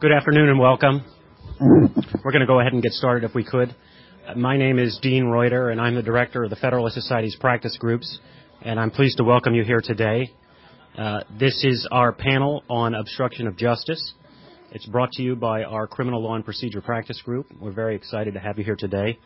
Good afternoon and welcome. We're going to go ahead and get started if we could. My name is Dean Reuter, and I'm the director of the Federalist Society's practice groups, and I'm pleased to welcome you here today. This is our panel on obstruction of justice. It's brought to you by our Criminal Law and Procedure Practice Group. We're very excited to have you here today.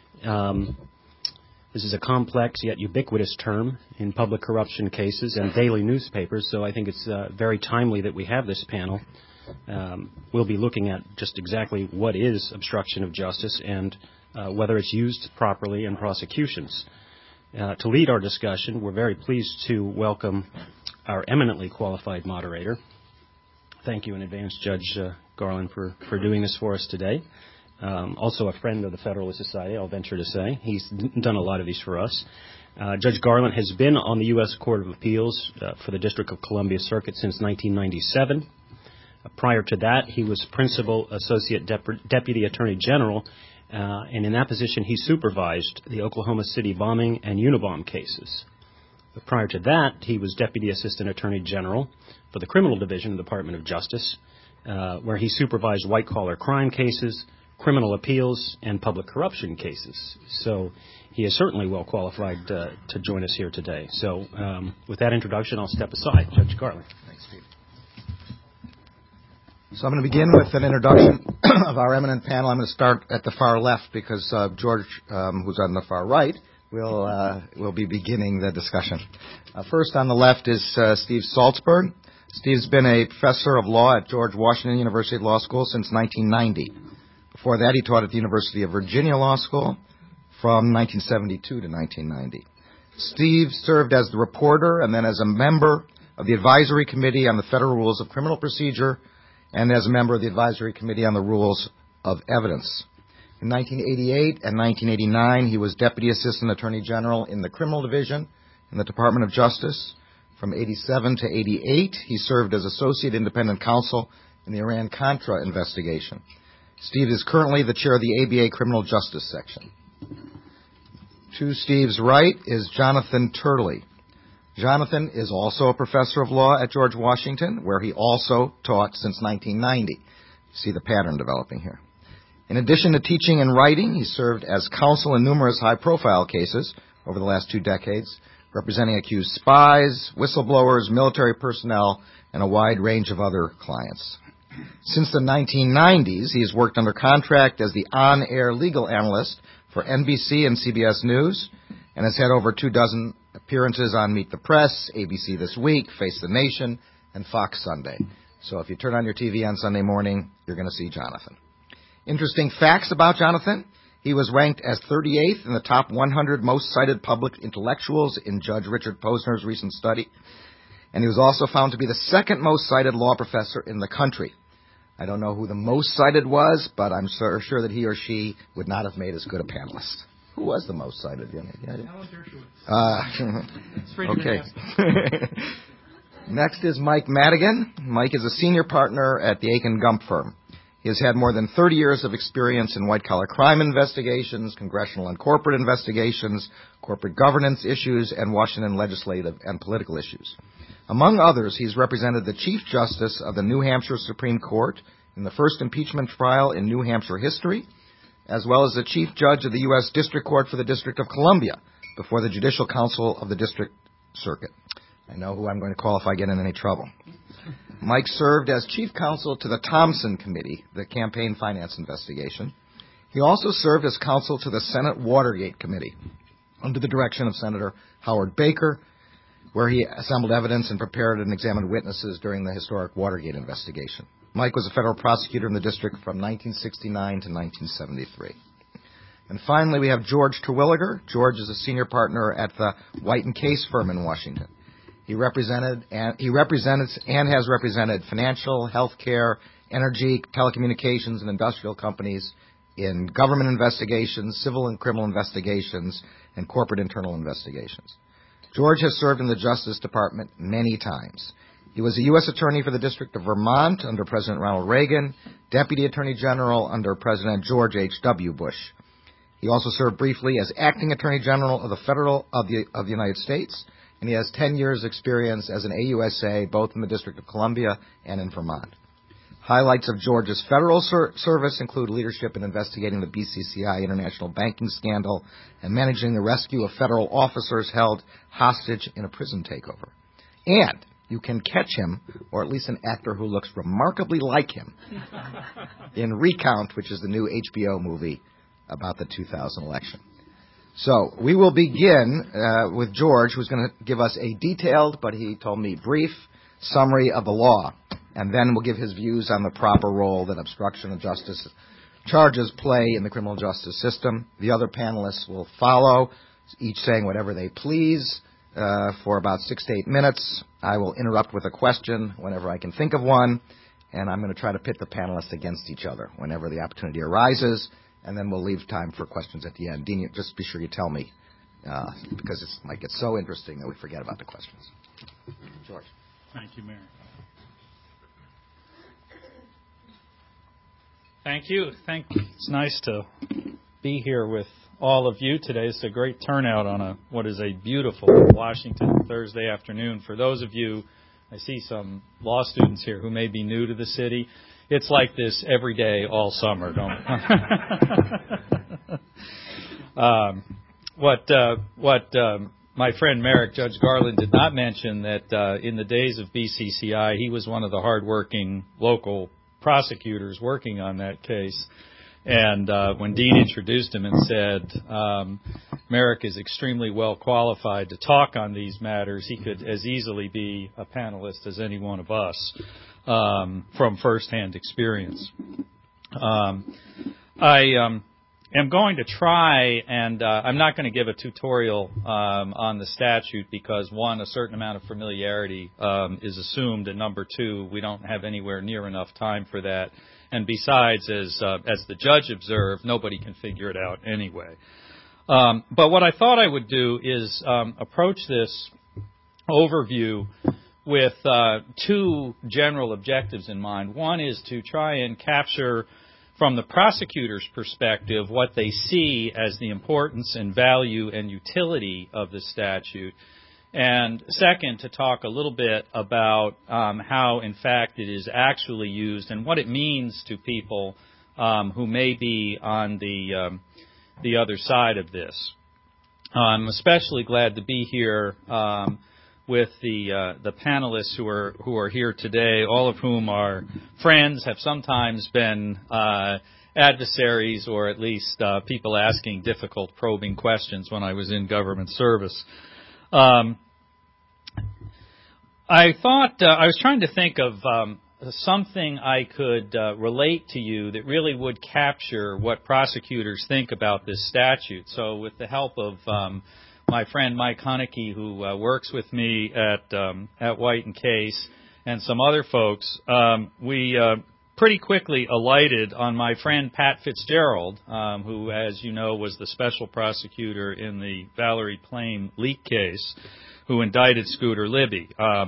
This is a complex yet ubiquitous term in public corruption cases and daily newspapers, so I think it's very timely that we have this panel. We'll be looking at just exactly what is obstruction of justice and whether it's used properly in prosecutions. To lead our discussion, we're very pleased to welcome our eminently qualified moderator. Thank you in advance, Judge Garland, for doing this for us today. Also a friend of the Federalist Society, I'll venture to say. He's done a lot of these for us. Judge Garland has been on the U.S. Court of Appeals for the District of Columbia Circuit since 1997. Prior to that, he was Principal Associate Deputy Attorney General, and in that position he supervised the Oklahoma City bombing and Unabomb cases. But prior to that, he was Deputy Assistant Attorney General for the Criminal Division of the Department of Justice, where he supervised white-collar crime cases, criminal appeals, and public corruption cases. So he is certainly well qualified to join us here today. So with that introduction, I'll step aside. Judge Garland. Thanks, Steve. So I'm going to begin with an introduction of our eminent panel. I'm going to start at the far left because George, who's on the far right, will be beginning the discussion. First on the left is Steve Saltzberg. Steve's been a professor of law at George Washington University Law School since 1990. Before that, he taught at the University of Virginia Law School from 1972 to 1990. Steve served as the reporter and then as a member of the Advisory Committee on the Federal Rules of Criminal Procedure and as a member of the Advisory Committee on the Rules of Evidence. In 1988 and 1989, he was Deputy Assistant Attorney General in the Criminal Division in the Department of Justice. From 87 to 88, he served as Associate Independent Counsel in the Iran-Contra investigation. Steve is currently the chair of the ABA Criminal Justice Section. To Steve's right is Jonathan Turley. Jonathan is also a professor of law at George Washington, where he also taught since 1990. You see the pattern developing here. In addition to teaching and writing, he served as counsel in numerous high-profile cases over the last 2 decades, representing accused spies, whistleblowers, military personnel, and a wide range of other clients. Since the 1990s, he has worked under contract as the on-air legal analyst for NBC and CBS News and has had over 24 appearances on Meet the Press, ABC This Week, Face the Nation, and Fox Sunday. So if you turn on your TV on Sunday morning, you're going to see Jonathan. Interesting facts about Jonathan. He was ranked as 38th in the top 100 most cited public intellectuals in Judge Richard Posner's recent study. And he was also found to be the second most cited law professor in the country. I don't know who the most cited was, but I'm sure that he or she would not have made as good a panelist. Who was the most cited? Alan Dershowitz. Okay. Next is Mike Madigan. Mike is a senior partner at the Aiken Gump firm. He has had more than 30 years of experience in white-collar crime investigations, congressional and corporate investigations, corporate governance issues, and Washington legislative and political issues. Among others, he's represented the Chief Justice of the New Hampshire Supreme Court in the first impeachment trial in New Hampshire history, as well as the Chief Judge of the U.S. District Court for the District of Columbia before the Judicial Council of the District Circuit. I know who I'm going to call if I get in any trouble. Mike served as Chief Counsel to the Thompson Committee, the campaign finance investigation. He also served as counsel to the Senate Watergate Committee under the direction of Senator Howard Baker, where he assembled evidence and prepared and examined witnesses during the historic Watergate investigation. Mike was a federal prosecutor in the district from 1969 to 1973. And finally, we have George Terwilliger. George is a senior partner at the White & Case firm in Washington. He represents and has represented financial, healthcare, energy, telecommunications, and industrial companies in government investigations, civil and criminal investigations, and corporate internal investigations. George has served in the Justice Department many times. He was a U.S. Attorney for the District of Vermont under President Ronald Reagan, Deputy Attorney General under President George H.W. Bush. He also served briefly as Acting Attorney General of the United States, and he has 10 years' experience as an AUSA both in the District of Columbia and in Vermont. Highlights of George's federal service include leadership in investigating the BCCI international banking scandal and managing the rescue of federal officers held hostage in a prison takeover. And you can catch him, or at least an actor who looks remarkably like him, in Recount, which is the new HBO movie about the 2000 election. So we will begin with George, who's going to give us a detailed, but he told me brief, summary of the law. And then we'll give his views on the proper role that obstruction of justice charges play in the criminal justice system. The other panelists will follow, each saying whatever they please for about 6 to 8 minutes. I will interrupt with a question whenever I can think of one, and I'm going to try to pit the panelists against each other whenever the opportunity arises, and then we'll leave time for questions at the end. Dean, just be sure you tell me, because it might get so interesting that we forget about the questions. George. Thank you, Mayor. Thank you. It's nice to be here with all of you today. It's a great turnout on what is a beautiful Washington Thursday afternoon. For those of you, I see some law students here who may be new to the city. It's like this every day, all summer. My friend Merrick, Judge Garland, did not mention that in the days of BCCI, he was one of the hardworking local prosecutors working on that case. And when Dean introduced him and said, Merrick is extremely well qualified to talk on these matters, he could as easily be a panelist as any one of us from firsthand experience. I am going to try, and I'm not going to give a tutorial on the statute because, one, a certain amount of familiarity is assumed, and number two, we don't have anywhere near enough time for that. And besides, as the judge observed, nobody can figure it out anyway. But what I thought I would do is approach this overview with two general objectives in mind. One is to try and capture from the prosecutor's perspective what they see as the importance and value and utility of the statute. And second, to talk a little bit about how, in fact, it is actually used and what it means to people who may be on the other side of this. I'm especially glad to be here with the panelists who are here today, all of whom are friends, have sometimes been adversaries, or at least people asking difficult, probing questions when I was in government service. I thought I was trying to think of something I could relate to you that really would capture what prosecutors think about this statute. So with the help of my friend Mike Hunnicky, who works with me at White and Case, and some other folks, we pretty quickly alighted on my friend Pat Fitzgerald, who, as you know, was the special prosecutor in the Valerie Plame leak case, who indicted Scooter Libby.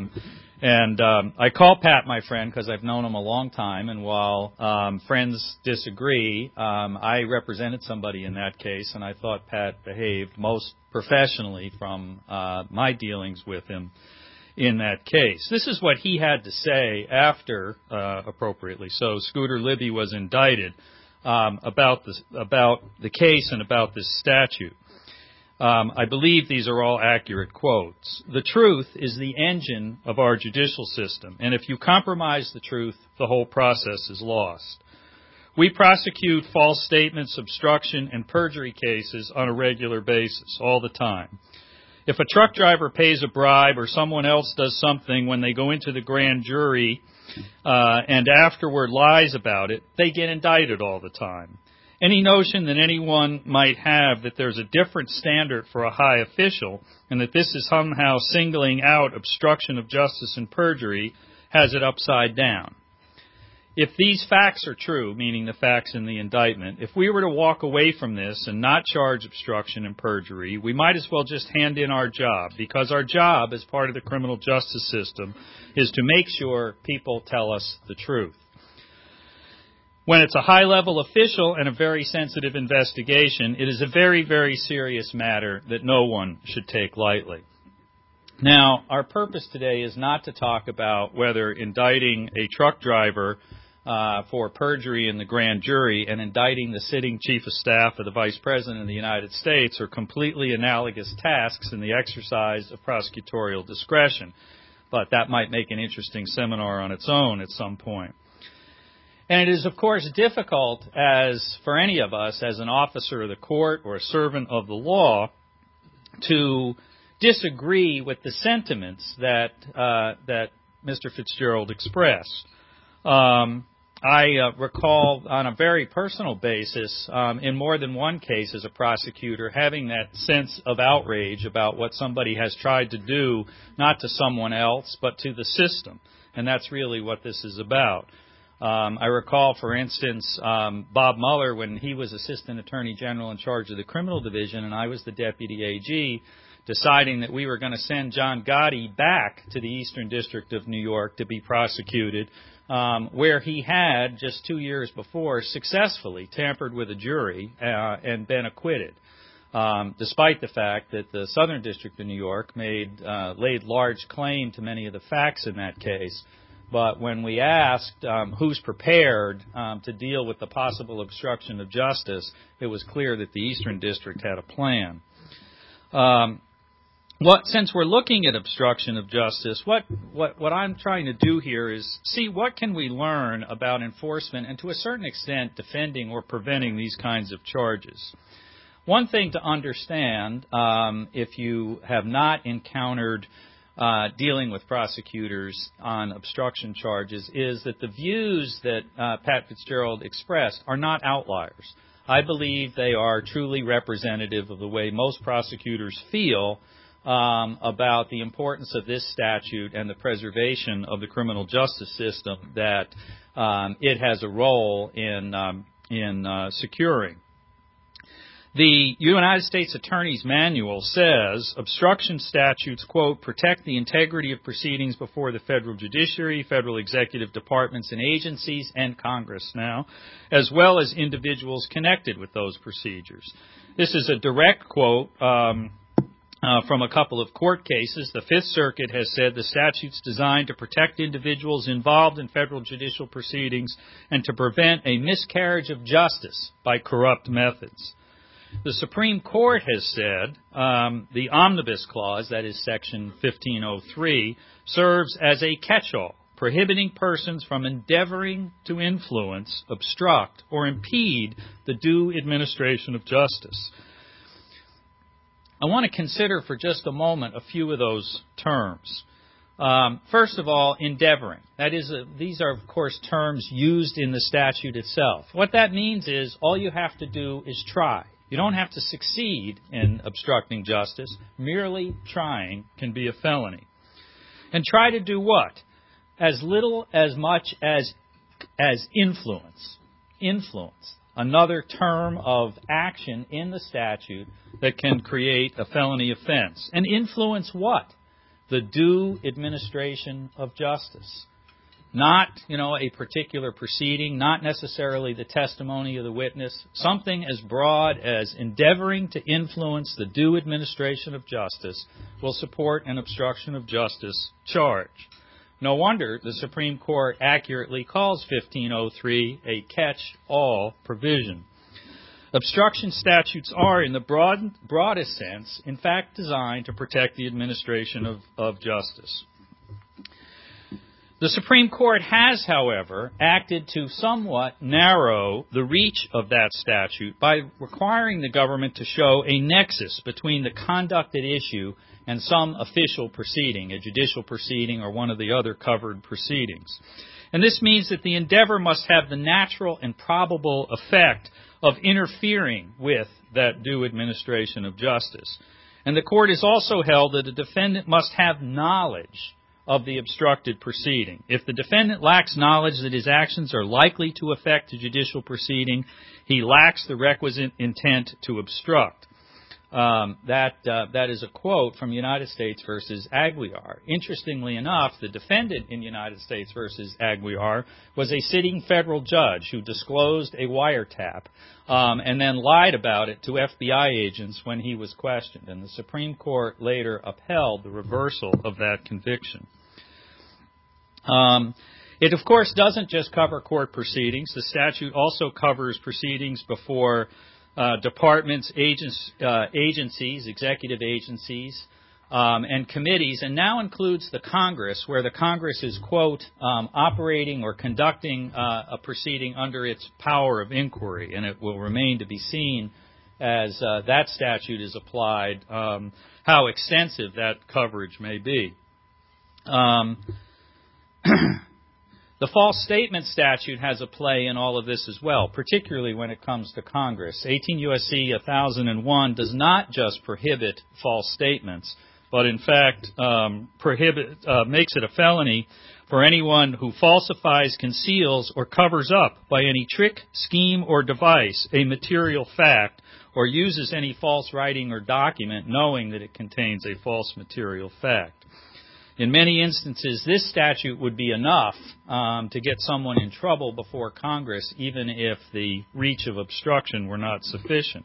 I call Pat my friend because I've known him a long time, and while friends disagree, I represented somebody in that case, and I thought Pat behaved most professionally from my dealings with him in that case. This is what he had to say after, appropriately so, Scooter Libby was indicted about the case and about this statute. I believe these are all accurate quotes. The truth is the engine of our judicial system, and if you compromise the truth, the whole process is lost. We prosecute false statements, obstruction, and perjury cases on a regular basis, all the time. If a truck driver pays a bribe or someone else does something when they go into the grand jury and afterward lies about it, they get indicted all the time. Any notion that anyone might have that there's a different standard for a high official and that this is somehow singling out obstruction of justice and perjury has it upside down. If these facts are true, meaning the facts in the indictment, if we were to walk away from this and not charge obstruction and perjury, we might as well just hand in our job, because our job as part of the criminal justice system is to make sure people tell us the truth. When it's a high-level official and a very sensitive investigation, it is a very, very serious matter that no one should take lightly. Now, our purpose today is not to talk about whether indicting a truck driver for perjury in the grand jury and indicting the sitting chief of staff of the vice president of the United States are completely analogous tasks in the exercise of prosecutorial discretion. But that might make an interesting seminar on its own at some point. And it is, of course, difficult for any of us as an officer of the court or a servant of the law to disagree with the sentiments that Mr. Fitzgerald expressed. I recall on a very personal basis, in more than one case as a prosecutor, having that sense of outrage about what somebody has tried to do, not to someone else, but to the system. And that's really what this is about. I recall, for instance, Bob Mueller, when he was Assistant Attorney General in charge of the Criminal Division and I was the Deputy AG, deciding that we were going to send John Gotti back to the Eastern District of New York to be prosecuted, where he had, just 2 years before, successfully tampered with a jury and been acquitted, despite the fact that the Southern District of New York laid large claim to many of the facts in that case. But when we asked who's prepared to deal with the possible obstruction of justice, it was clear that the Eastern District had a plan. Since we're looking at obstruction of justice, what I'm trying to do here is see what can we learn about enforcement and to a certain extent defending or preventing these kinds of charges. One thing to understand, if you have not encountered dealing with prosecutors on obstruction charges, is that the views that Pat Fitzgerald expressed are not outliers. I believe they are truly representative of the way most prosecutors feel about the importance of this statute and the preservation of the criminal justice system that it has a role in securing. The United States Attorney's Manual says obstruction statutes, quote, protect the integrity of proceedings before the federal judiciary, federal executive departments and agencies, and Congress now, as well as individuals connected with those procedures. This is a direct quote from a couple of court cases. The Fifth Circuit has said the statute's designed to protect individuals involved in federal judicial proceedings and to prevent a miscarriage of justice by corrupt methods. The Supreme Court has said the Omnibus Clause, that is Section 1503, serves as a catch-all, prohibiting persons from endeavoring to influence, obstruct, or impede the due administration of justice. I want to consider for just a moment a few of those terms. First of all, endeavoring. That is, these are, of course, terms used in the statute itself. What that means is all you have to do is try. You don't have to succeed in obstructing justice. Merely trying can be a felony. And try to do what? As little, as much as influence. Influence. Another term of action in the statute that can create a felony offense. And influence what? The due administration of justice. Not, a particular proceeding, not necessarily the testimony of the witness, something as broad as endeavoring to influence the due administration of justice will support an obstruction of justice charge. No wonder the Supreme Court accurately calls 1503 a catch-all provision. Obstruction statutes are, in the broadest sense, in fact designed to protect the administration of justice. The Supreme Court has, however, acted to somewhat narrow the reach of that statute by requiring the government to show a nexus between the conduct at issue and some official proceeding, a judicial proceeding or one of the other covered proceedings. And this means that the endeavor must have the natural and probable effect of interfering with that due administration of justice. And the court has also held that a defendant must have knowledge of the obstructed proceeding. If the defendant lacks knowledge that his actions are likely to affect a judicial proceeding, he lacks the requisite intent to obstruct. That is a quote from United States versus Aguiar. Interestingly enough, the defendant in United States versus Aguiar was a sitting federal judge who disclosed a wiretap and then lied about it to FBI agents when he was questioned. And the Supreme Court later upheld the reversal of that conviction. It, of course, doesn't just cover court proceedings. The statute also covers proceedings before departments, agencies, executive agencies, and committees, and now includes the Congress, where the Congress is, quote, operating or conducting a proceeding under its power of inquiry, and it will remain to be seen as that statute is applied, how extensive that coverage may be. The false statement statute has a play in all of this as well, particularly when it comes to Congress. 18 U.S.C. 1001 does not just prohibit false statements, but in fact makes it a felony for anyone who falsifies, conceals, or covers up by any trick, scheme, or device a material fact, or uses any false writing or document knowing that it contains a false material fact. In many instances, this statute would be enough to get someone in trouble before Congress, even if the reach of obstruction were not sufficient.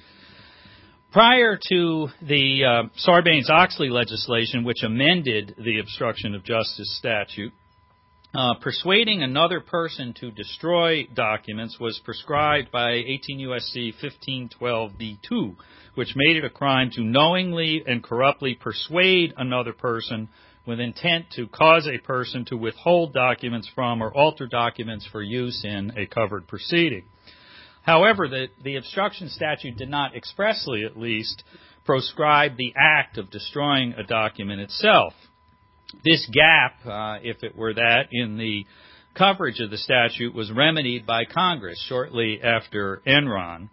Prior to the Sarbanes-Oxley legislation, which amended the obstruction of justice statute, persuading another person to destroy documents was prescribed by 18 U.S.C. 1512b2, which made it a crime to knowingly and corruptly persuade another person with intent to cause a person to withhold documents from or alter documents for use in a covered proceeding. However, the obstruction statute did not expressly, at least, proscribe the act of destroying a document itself. This gap, if it were that, in the coverage of the statute was remedied by Congress shortly after Enron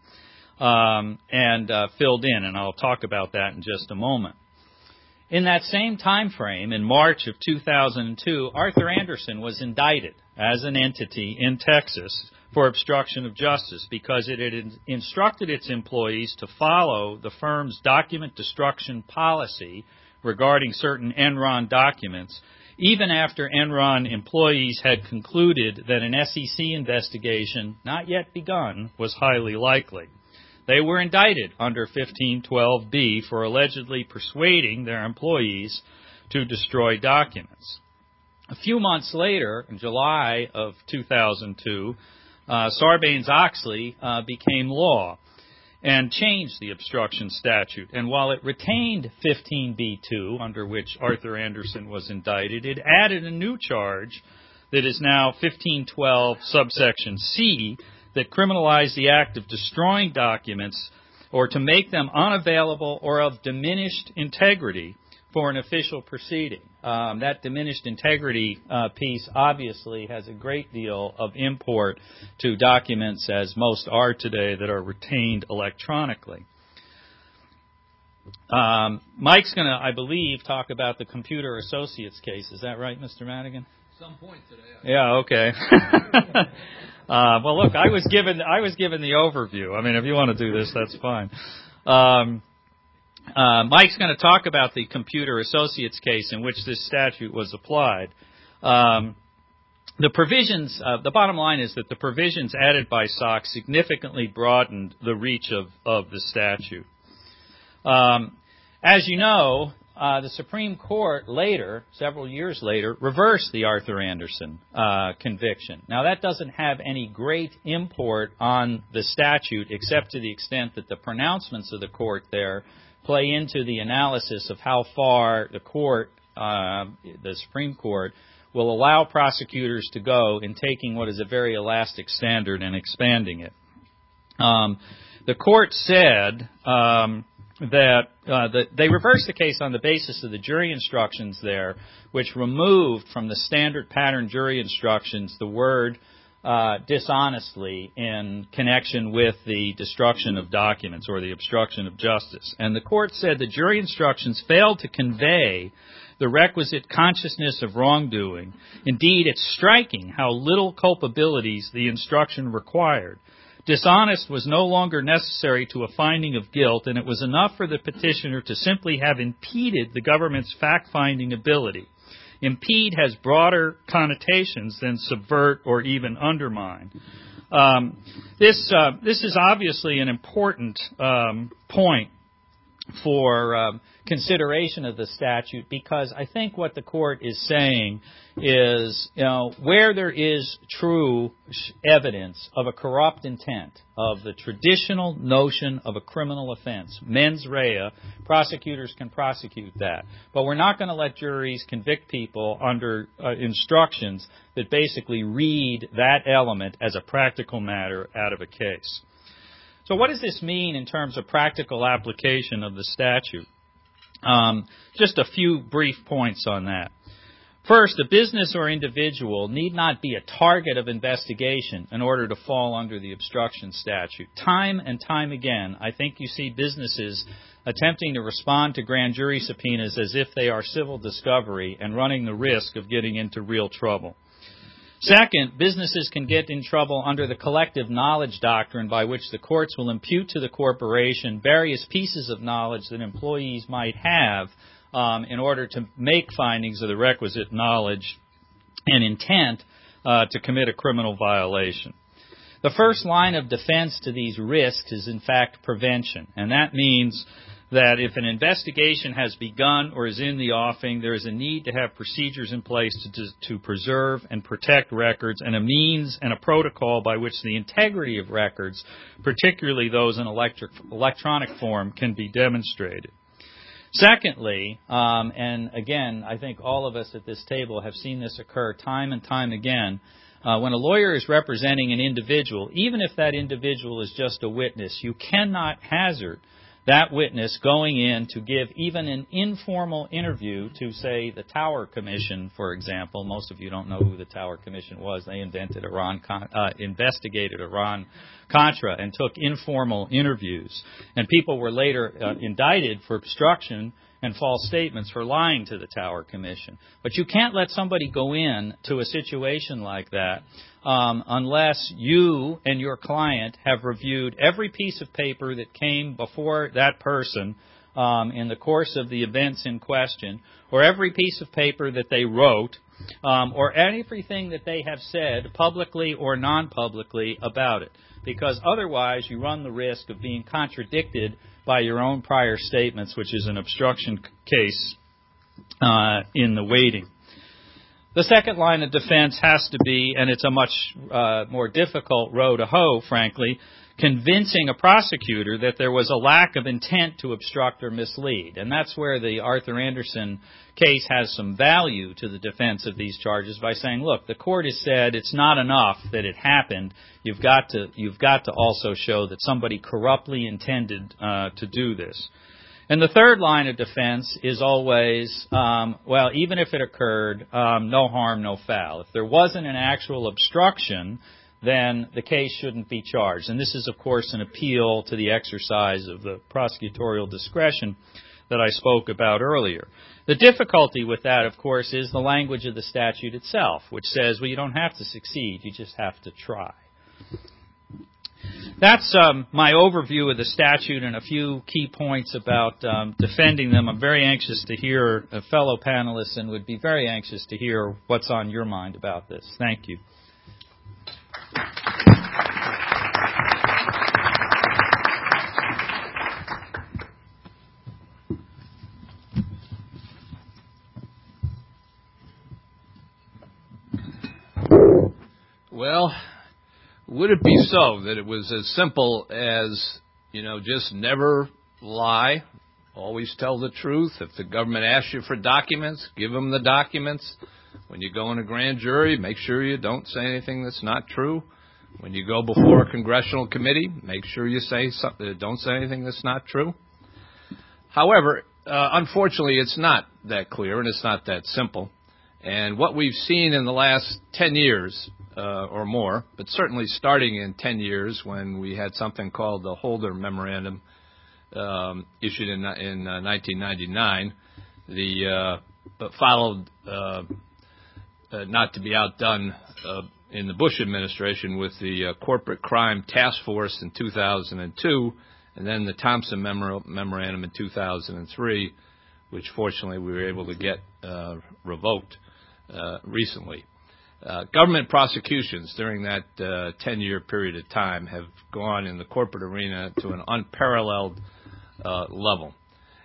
and filled in, and I'll talk about that in just a moment. In that same time frame, in March of 2002, Arthur Andersen was indicted as an entity in Texas for obstruction of justice because it had instructed its employees to follow the firm's document destruction policy regarding certain Enron documents, even after Enron employees had concluded that an SEC investigation, not yet begun, was highly likely. They were indicted under 1512b for allegedly persuading their employees to destroy documents. A few months later, in July of 2002, Sarbanes-Oxley became law and changed the obstruction statute. And while it retained 15b2, under which Arthur Andersen was indicted, it added a new charge that is now 1512 subsection C, that criminalized the act of destroying documents or to make them unavailable or of diminished integrity for an official proceeding. That diminished integrity piece obviously has a great deal of import to documents, as most are today, that are retained electronically. Mike's going to, I believe, talk about the Computer Associates case. Is that right, Mr. Madigan? Some point today. Yeah, okay. Well, look, I was given the overview. I mean, if you want to do this, that's fine. Mike's going to talk about the Computer Associates case in which this statute was applied. The provisions, the bottom line is that the provisions added by SOX significantly broadened the reach of the statute. As you know, the Supreme Court later, several years later, reversed the Arthur Andersen conviction. Now, that doesn't have any great import on the statute, except to the extent that the pronouncements of the court there play into the analysis of how far the court, the Supreme Court, will allow prosecutors to go in taking what is a very elastic standard and expanding it. The court said that they reversed the case on the basis of the jury instructions there, which removed from the standard pattern jury instructions the word dishonestly in connection with the destruction of documents or the obstruction of justice. And the court said the jury instructions failed to convey the requisite consciousness of wrongdoing. Indeed, it's striking how little culpabilities the instruction required. Dishonest was no longer necessary to a finding of guilt, and it was enough for the petitioner to simply have impeded the government's fact-finding ability. Impede has broader connotations than subvert or even undermine. This is obviously an important point for consideration of the statute, because I think what the court is saying is, where there is true evidence of a corrupt intent, of the traditional notion of a criminal offense, mens rea, prosecutors can prosecute that. But we're not going to let juries convict people under instructions that basically read that element as a practical matter out of a case. So what does this mean in terms of practical application of the statute? Just a few brief points on that. First, a business or individual need not be a target of investigation in order to fall under the obstruction statute. Time and time again, I think you see businesses attempting to respond to grand jury subpoenas as if they are civil discovery and running the risk of getting into real trouble. Second, businesses can get in trouble under the collective knowledge doctrine, by which the courts will impute to the corporation various pieces of knowledge that employees might have in order to make findings of the requisite knowledge and intent to commit a criminal violation. The first line of defense to these risks is, in fact, prevention, and that means that if an investigation has begun or is in the offing, there is a need to have procedures in place to preserve and protect records, and a means and a protocol by which the integrity of records, particularly those in electronic form, can be demonstrated. Secondly, and again, I think all of us at this table have seen this occur time and time again, when a lawyer is representing an individual, even if that individual is just a witness, you cannot hazard that witness going in to give even an informal interview to, say, the Tower Commission, for example. Most of you don't know who the Tower Commission was. They investigated Iran-Contra and took informal interviews. And people were later indicted for obstruction and false statements for lying to the Tower Commission. But you can't let somebody go in to a situation like that unless you and your client have reviewed every piece of paper that came before that person in the course of the events in question, or every piece of paper that they wrote, or everything that they have said publicly or non-publicly about it. Because otherwise you run the risk of being contradicted by your own prior statements, which is an obstruction case in the waiting. The second line of defense has to be, and it's a much more difficult row to hoe, frankly, convincing a prosecutor that there was a lack of intent to obstruct or mislead. And that's where the Arthur Anderson case has some value to the defense of these charges, by saying, look, the court has said it's not enough that it happened. You've got to also show that somebody corruptly intended to do this. And the third line of defense is always, even if it occurred, no harm, no foul. If there wasn't an actual obstruction, then the case shouldn't be charged. And this is, of course, an appeal to the exercise of the prosecutorial discretion that I spoke about earlier. The difficulty with that, of course, is the language of the statute itself, which says, well, you don't have to succeed, you just have to try. That's my overview of the statute and a few key points about defending them. I'm very anxious to hear fellow panelists and would be very anxious to hear what's on your mind about this. Thank you. Well, would it be so that it was as simple as, just never lie, always tell the truth? If the government asks you for documents, give them the documents. When you go in a grand jury, make sure you don't say anything that's not true. When you go before a congressional committee, make sure you don't say anything that's not true. However, unfortunately, it's not that clear and it's not that simple. And what we've seen in the last 10 years or more, but certainly starting in 10 years when we had something called the Holder Memorandum issued in 1999, but followed not to be outdone in the Bush administration with the Corporate Crime Task Force in 2002, and then the Thompson Memorandum in 2003, which fortunately we were able to get revoked recently. Government prosecutions during that 10-year period of time have gone in the corporate arena to an unparalleled level.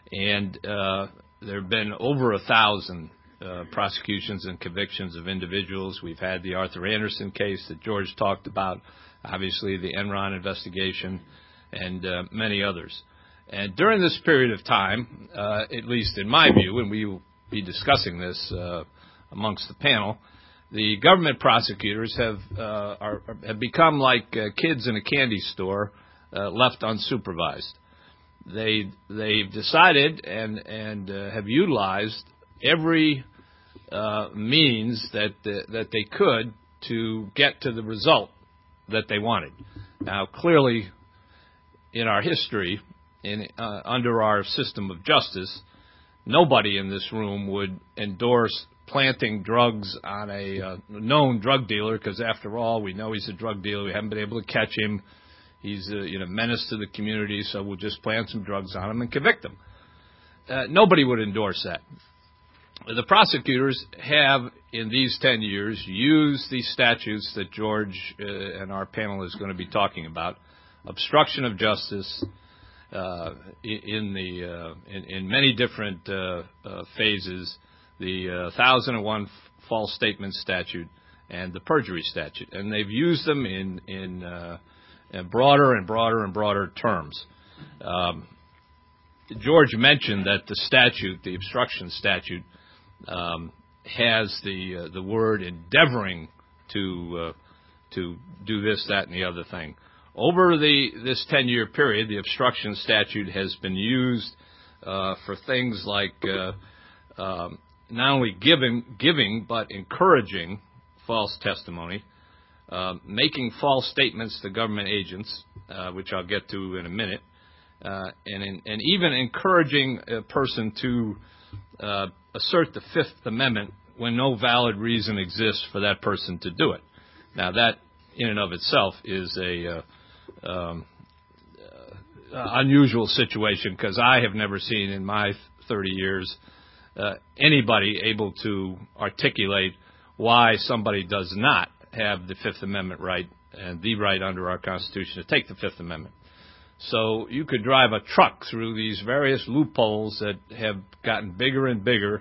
And there have been over 1,000 prosecutions and convictions of individuals. We've had the Arthur Andersen case that George talked about, obviously the Enron investigation, and many others. And during this period of time, at least in my view, and we will be discussing this amongst the panel, the government prosecutors have become like kids in a candy store, left unsupervised. They've decided and have utilized every means that they could to get to the result that they wanted. Now, clearly, in our history, under our system of justice, nobody in this room would endorse planting drugs on a known drug dealer, because after all, we know he's a drug dealer. We haven't been able to catch him. He's a menace to the community, so we'll just plant some drugs on him and convict him. Nobody would endorse that. The prosecutors have, in these 10 years, used these statutes that George and our panel is going to be talking about: obstruction of justice in many different phases, the 1001 false statement statute, and the perjury statute, and they've used them in broader and broader and broader terms. George mentioned that the statute, the obstruction statute, has the word endeavoring to do this, that, and the other thing. Over this 10-year period, the obstruction statute has been used for things like not only giving but encouraging false testimony, making false statements to government agents, which I'll get to in a minute, and even encouraging a person to assert the Fifth Amendment when no valid reason exists for that person to do it. Now, that in and of itself is a unusual situation, because I have never seen in my 30 years anybody able to articulate why somebody does not have the Fifth Amendment right and the right under our Constitution to take the Fifth Amendment. So you could drive a truck through these various loopholes that have gotten bigger and bigger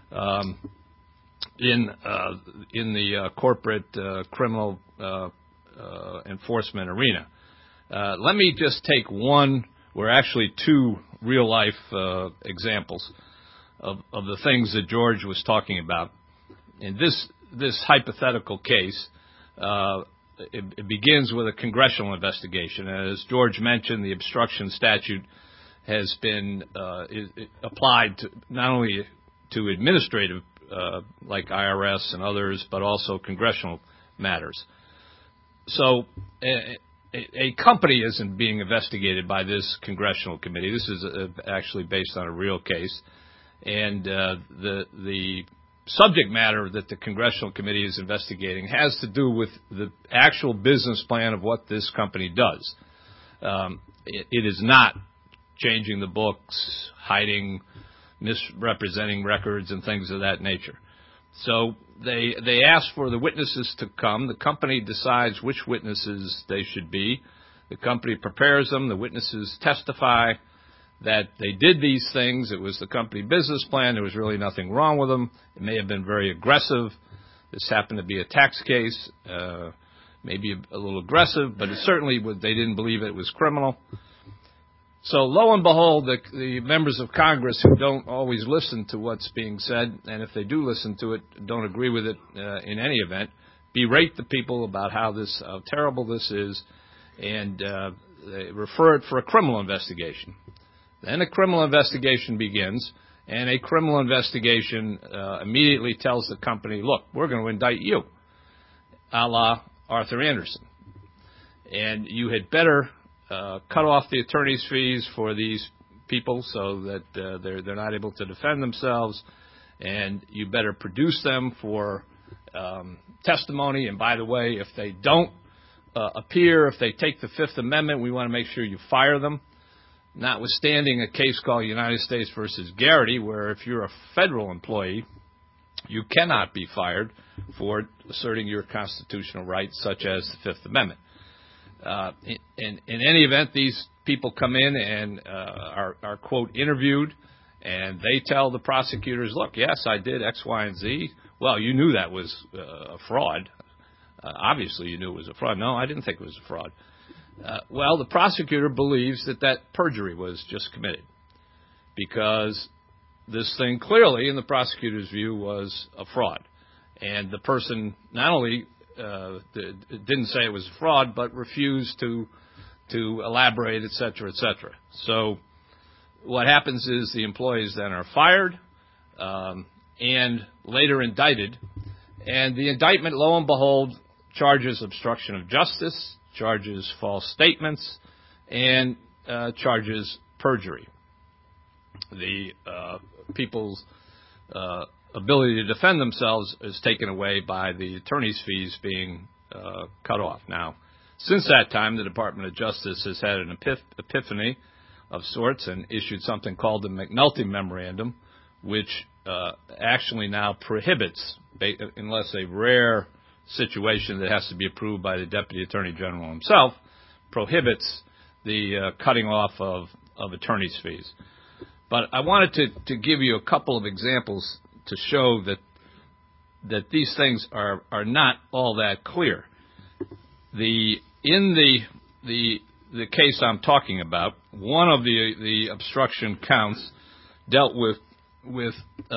in the corporate criminal enforcement arena. Let me just take two real-life examples of the things that George was talking about. In this hypothetical case, it begins with a congressional investigation. As George mentioned, the obstruction statute has been applied to not only to administrative, like IRS and others, but also congressional matters. So a company isn't being investigated by this congressional committee. This is actually based on a real case. And the subject matter that the congressional committee is investigating has to do with the actual business plan of what this company does. It is not changing the books, hiding, misrepresenting records, and things of that nature. So they ask for the witnesses to come. The company decides which witnesses they should be. The company prepares them. The witnesses testify that they did these things. It was the company business plan. There was really nothing wrong with them. It may have been very aggressive. This happened to be a tax case, maybe a little aggressive, but it certainly they didn't believe it was criminal. So lo and behold, the members of Congress who don't always listen to what's being said, and if they do listen to it, don't agree with it in any event, berate the people about how terrible this is, and they refer it for a criminal investigation. Then a criminal investigation begins, and a criminal investigation immediately tells the company, look, we're going to indict you, a la Arthur Andersen. And you had better cut off the attorney's fees for these people so that they're not able to defend themselves, and you better produce them for testimony. And by the way, if they don't appear, if they take the Fifth Amendment, we want to make sure you fire them. Notwithstanding a case called United States versus Garrity, where if you're a federal employee, you cannot be fired for asserting your constitutional rights, such as the Fifth Amendment. In any event, these people come in and are quote interviewed, and they tell the prosecutors, "Look, yes, I did X, Y, and Z." Well, you knew that was a fraud. Obviously, you knew it was a fraud. No, I didn't think it was a fraud. Well, the prosecutor believes that perjury was just committed because this thing clearly, in the prosecutor's view, was a fraud. And the person not only didn't say it was a fraud, but refused to elaborate, et cetera, et cetera. So what happens is the employees then are fired and later indicted. And the indictment, lo and behold, charges obstruction of justice, charges false statements, and charges perjury. The people's ability to defend themselves is taken away by the attorney's fees being cut off. Now, since that time, the Department of Justice has had an epiphany of sorts and issued something called the McNulty Memorandum, which actually now prohibits, unless a rare situation that has to be approved by the Deputy Attorney General himself, prohibits the cutting off of attorney's fees. But I wanted to give you a couple of examples to show that these things are not all that clear. In the case I'm talking about, one of the obstruction counts dealt with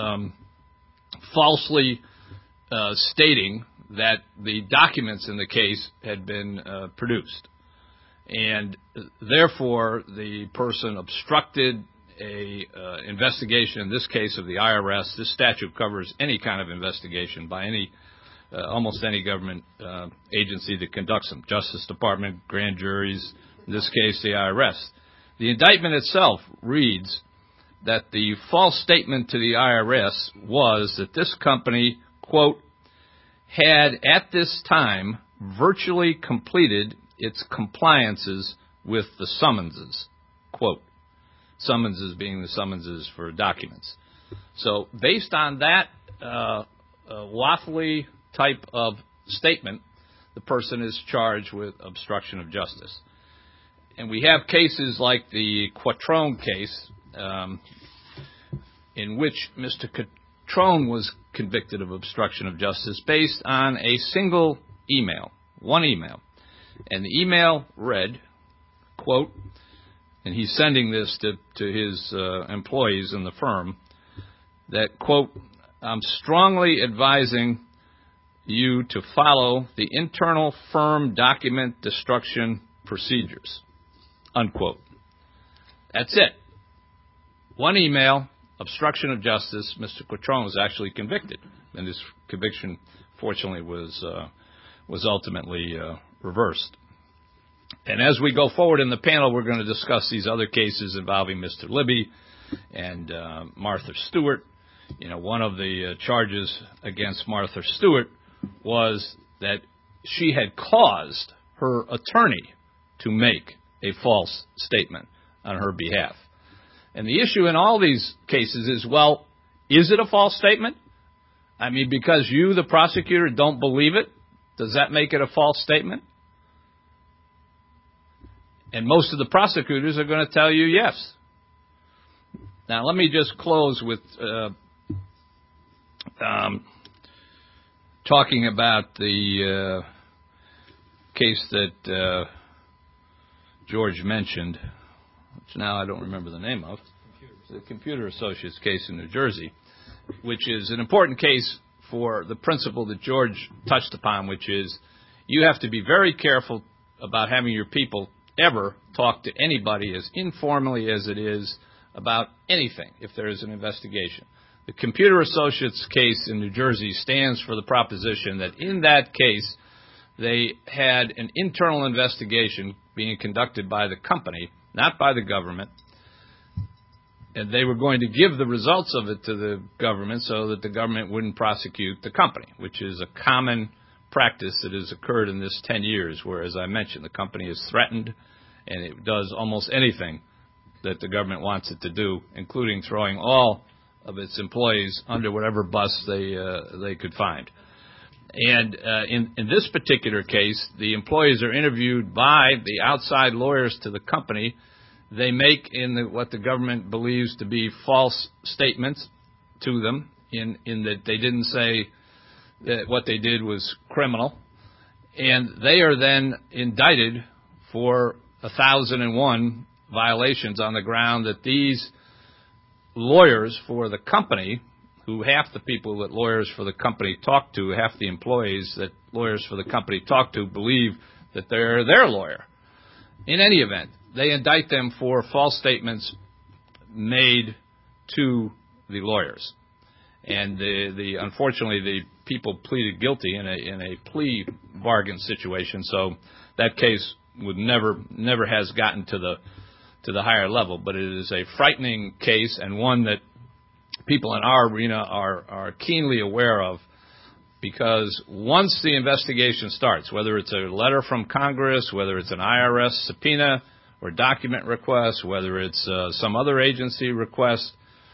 falsely stating that the documents in the case had been produced, and therefore the person obstructed a investigation, in this case of the IRS. This statute covers any kind of investigation by almost any government agency that conducts them, Justice Department, grand juries, in this case the IRS. The indictment itself reads that the false statement to the IRS was that this company, quote, had at this time virtually completed its compliances with the summonses, quote. Summonses being the summonses for documents. So based on that waffly type of statement, the person is charged with obstruction of justice. And we have cases like the Quattrone case, in which Mr. Quattrone was convicted of obstruction of justice based on a single email, one email. And the email read, quote, and he's sending this to his employees in the firm, that, quote, I'm strongly advising you to follow the internal firm document destruction procedures, unquote. That's it. One email, obstruction of justice. Mr. Quattrone was actually convicted, and his conviction, fortunately, was ultimately reversed. And as we go forward in the panel, we're going to discuss these other cases involving Mr. Libby and Martha Stewart. You know, one of the charges against Martha Stewart was that she had caused her attorney to make a false statement on her behalf. And the issue in all these cases is, well, is it a false statement? I mean, because you, the prosecutor, don't believe it, does that make it a false statement? And most of the prosecutors are going to tell you yes. Now, let me just close with talking about the case that George mentioned, which now I don't remember the name of, the Computer Associates case in New Jersey, which is an important case for the principle that George touched upon, which is you have to be very careful about having your people ever talk to anybody as informally as it is about anything if there is an investigation. The Computer Associates case in New Jersey stands for the proposition that in that case they had an internal investigation being conducted by the company, not by the government, and they were going to give the results of it to the government so that the government wouldn't prosecute the company, which is a common practice that has occurred in this 10 years, where, as I mentioned, the company is threatened and it does almost anything that the government wants it to do, including throwing all of its employees under whatever bus they could find. And in this particular case, the employees are interviewed by the outside lawyers to the company. They make what the government believes to be false statements to them, in that they didn't say that what they did was criminal. And they are then indicted for 1,001 violations on the ground that these lawyers for the company, who half the people that lawyers for the company talk to, half the employees that lawyers for the company talk to, believe that they're their lawyer. In any event, they indict them for false statements made to the lawyers. And unfortunately, the people pleaded guilty in a plea bargain situation, so that case would never has gotten to the higher level. But it is a frightening case, and one that people in our arena are keenly aware of, because once the investigation starts, whether it's a letter from Congress, whether it's an IRS subpoena or document request, whether it's some other agency request,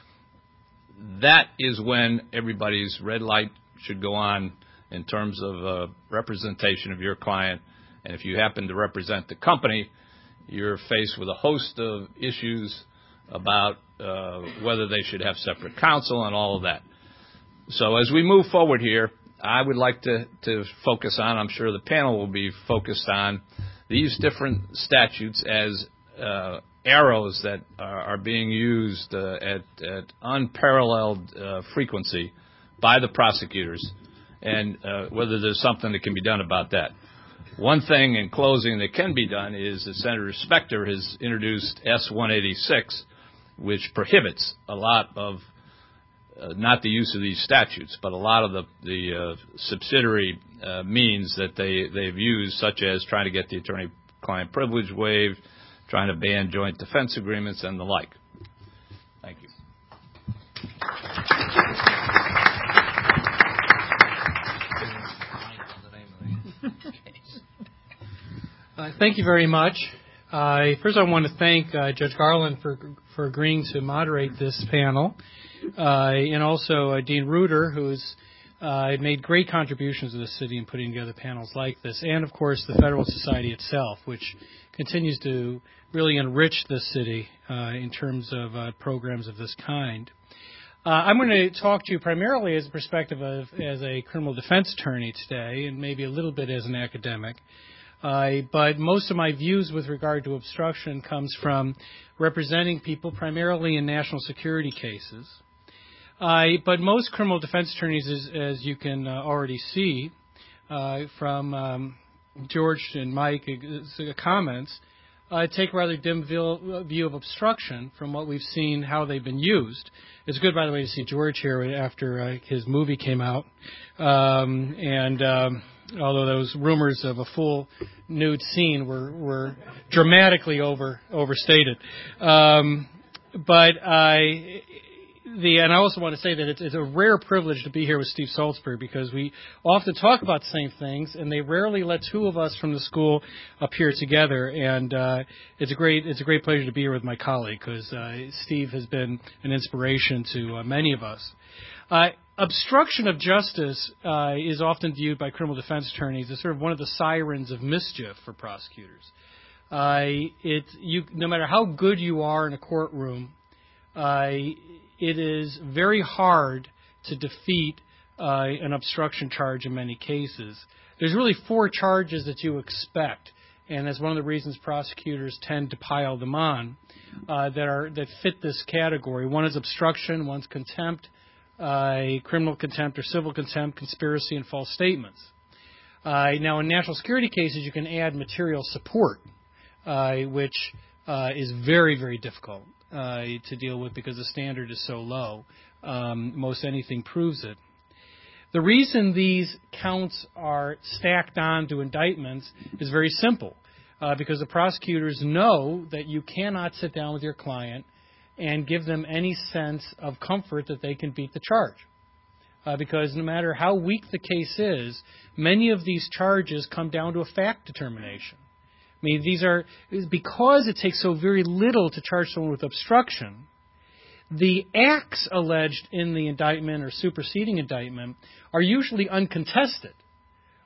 that is when everybody's red light should go on in terms of representation of your client. And if you happen to represent the company, you're faced with a host of issues about whether they should have separate counsel and all of that. So as we move forward here, I would like to focus on, I'm sure the panel will be focused on, these different statutes as arrows that are being used at unparalleled frequency by the prosecutors, and whether there's something that can be done about that. One thing in closing that can be done is that Senator Specter has introduced S-186, which prohibits a lot of, not the use of these statutes, but a lot of the subsidiary means that they've used, such as trying to get the attorney-client privilege waived, trying to ban joint defense agreements, and the like. Thank you. Thank you very much. First, I want to thank Judge Garland for agreeing to moderate this panel, and also Dean Reuter, who's made great contributions to the city in putting together panels like this, and, of course, the Federal Society itself, which continues to really enrich the city in terms of programs of this kind. I'm going to talk to you primarily as a perspective as a criminal defense attorney today, and maybe a little bit as an academic. But most of my views with regard to obstruction comes from representing people primarily in national security cases. But most criminal defense attorneys, as you can already see from George and Mike's comments, take a rather dim view of obstruction from what we've seen, how they've been used. It's good, by the way, to see George here after his movie came out. Although those rumors of a full nude scene were dramatically overstated. And I also want to say that it's a rare privilege to be here with Steve Saltzberg, because we often talk about the same things, and they rarely let two of us from the school appear together. And it's a great pleasure to be here with my colleague, because Steve has been an inspiration to many of us. Obstruction of justice is often viewed by criminal defense attorneys as sort of one of the sirens of mischief for prosecutors. No matter how good you are in a courtroom, it is very hard to defeat an obstruction charge in many cases. There's really 4 charges that you expect, and that's one of the reasons prosecutors tend to pile them on that fit this category. One is obstruction, one's contempt, criminal contempt or civil contempt, conspiracy, and false statements. Now, in national security cases, you can add material support, which is very, very difficult to deal with because the standard is so low. Most anything proves it. The reason these counts are stacked on to indictments is very simple, because the prosecutors know that you cannot sit down with your client and give them any sense of comfort that they can beat the charge. Because no matter how weak the case is, many of these charges come down to a fact determination. I mean, because it takes so very little to charge someone with obstruction, the acts alleged in the indictment or superseding indictment are usually uncontested.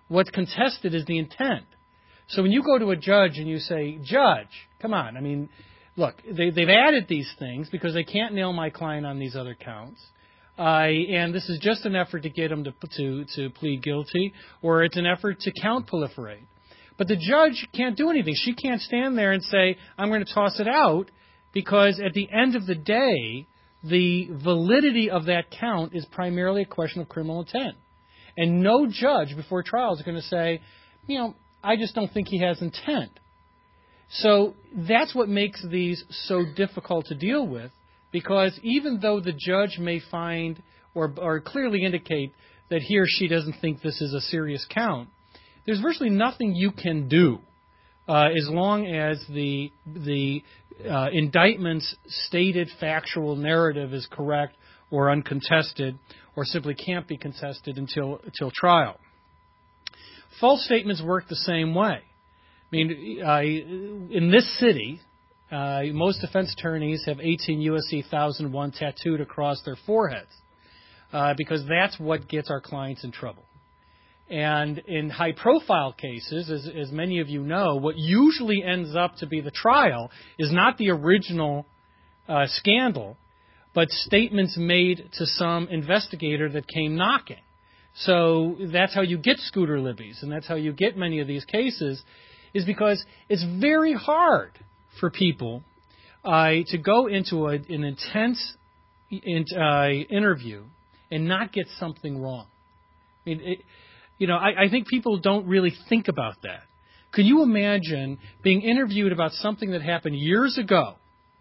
What's contested is the intent. So when you go to a judge and you say, Judge, come on, I mean, look, they've added these things because they can't nail my client on these other counts. And this is just an effort to get him to plead guilty, or it's an effort to count proliferate. But the judge can't do anything. She can't stand there and say, I'm going to toss it out, because at the end of the day, the validity of that count is primarily a question of criminal intent. And no judge before trial is going to say, I just don't think he has intent. So that's what makes these so difficult to deal with, because even though the judge may find or clearly indicate that he or she doesn't think this is a serious count, there's virtually nothing you can do as long as the indictment's stated factual narrative is correct or uncontested, or simply can't be contested until trial. False statements work the same way. I mean, in this city, most defense attorneys have 18 U.S.C. 1001 tattooed across their foreheads because that's what gets our clients in trouble. And in high-profile cases, as many of you know, what usually ends up to be the trial is not the original scandal, but statements made to some investigator that came knocking. So that's how you get Scooter Libby's, and that's how you get many of these cases, is because it's very hard for people to go into an intense interview and not get something wrong. I mean, I think people don't really think about that. Can you imagine being interviewed about something that happened years ago,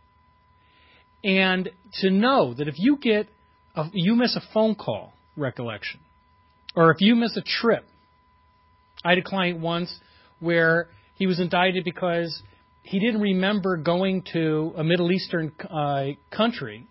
and to know that if you miss a phone call recollection, or if you miss a trip? I had a client once where he was indicted because he didn't remember going to a Middle Eastern country.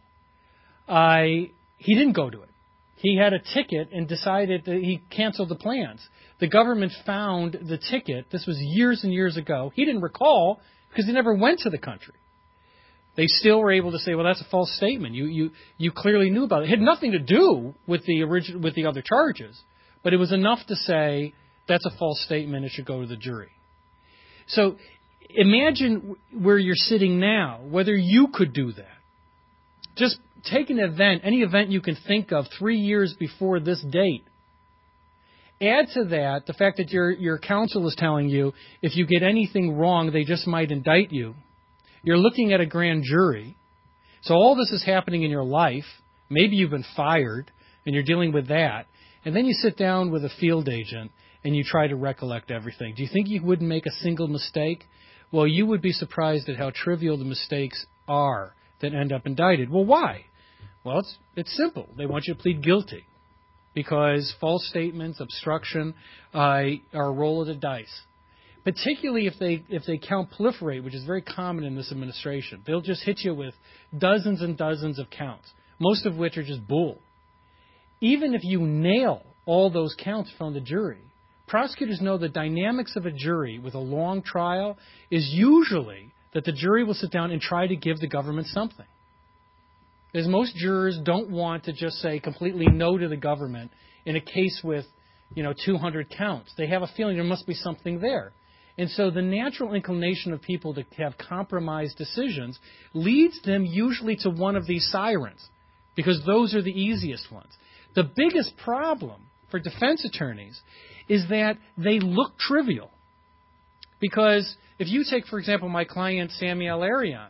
He didn't go to it. He had a ticket and decided that he canceled the plans. The government found the ticket. This was years and years ago. He didn't recall because he never went to the country. They still were able to say, well, that's a false statement. You clearly knew about it. It had nothing to do with the other charges, but it was enough to say that's a false statement. It should go to the jury. So imagine where you're sitting now, whether you could do that. Just take an event, any event you can think of 3 years before this date. Add to that the fact that your counsel is telling you if you get anything wrong, they just might indict you. You're looking at a grand jury. So all this is happening in your life. Maybe you've been fired, and you're dealing with that. And then you sit down with a field agent, and you try to recollect everything. Do you think you wouldn't make a single mistake? Well, you would be surprised at how trivial the mistakes are that end up indicted. Well, why? Well, it's simple. They want you to plead guilty because false statements, obstruction are a roll of the dice. Particularly if they count proliferate, which is very common in this administration. They'll just hit you with dozens and dozens of counts, most of which are just bull. Even if you nail all those counts from the jury, prosecutors know the dynamics of a jury with a long trial is usually that the jury will sit down and try to give the government something. Because most jurors don't want to just say completely no to the government in a case with 200 counts. They have a feeling there must be something there. And so the natural inclination of people to have compromised decisions leads them usually to one of these sirens, because those are the easiest ones. The biggest problem for defense attorneys is that they look trivial. Because if you take, for example, my client Samuel Arion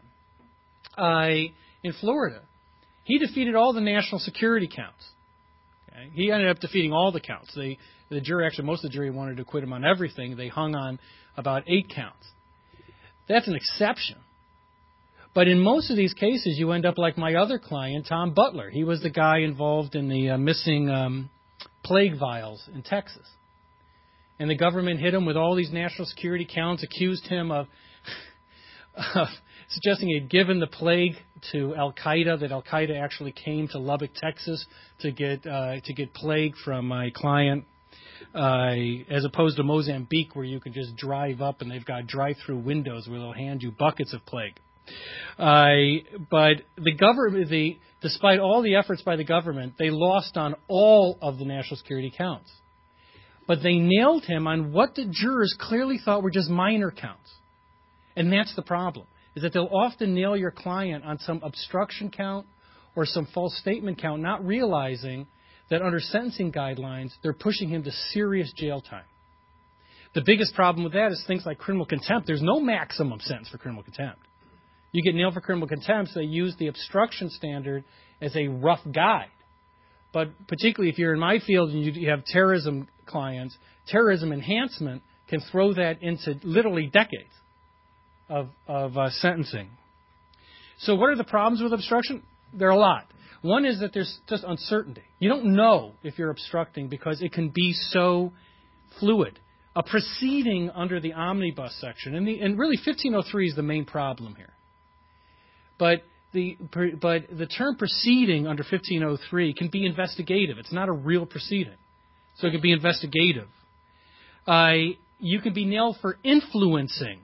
in Florida, he defeated all the national security counts. Okay? He ended up defeating all the counts. The jury, actually, most of the jury wanted to acquit him on everything. They hung on about 8 counts. That's an exception. But in most of these cases, you end up like my other client, Tom Butler. He was the guy involved in the missing plague vials in Texas. And the government hit him with all these national security counts, accused him of suggesting he had given the plague to Al-Qaeda, that Al-Qaeda actually came to Lubbock, Texas to get plague from my client. As opposed to Mozambique, where you can just drive up and they've got drive-through windows where they'll hand you buckets of plague. But the government, despite all the efforts by the government, they lost on all of the national security counts. But they nailed him on what the jurors clearly thought were just minor counts. And that's the problem, is that they'll often nail your client on some obstruction count or some false statement count, not realizing that under sentencing guidelines, they're pushing him to serious jail time. The biggest problem with that is things like criminal contempt. There's no maximum sentence for criminal contempt. You get nailed for criminal contempt, so they use the obstruction standard as a rough guide. But particularly if you're in my field and you have terrorism clients, terrorism enhancement can throw that into literally decades of sentencing. So what are the problems with obstruction? There are a lot. One is that there's just uncertainty. You don't know if you're obstructing because it can be so fluid. A proceeding under the omnibus section, and really 1503 is the main problem here. But the term proceeding under 1503 can be investigative. It's not a real proceeding. So it can be investigative. You can be nailed for influencing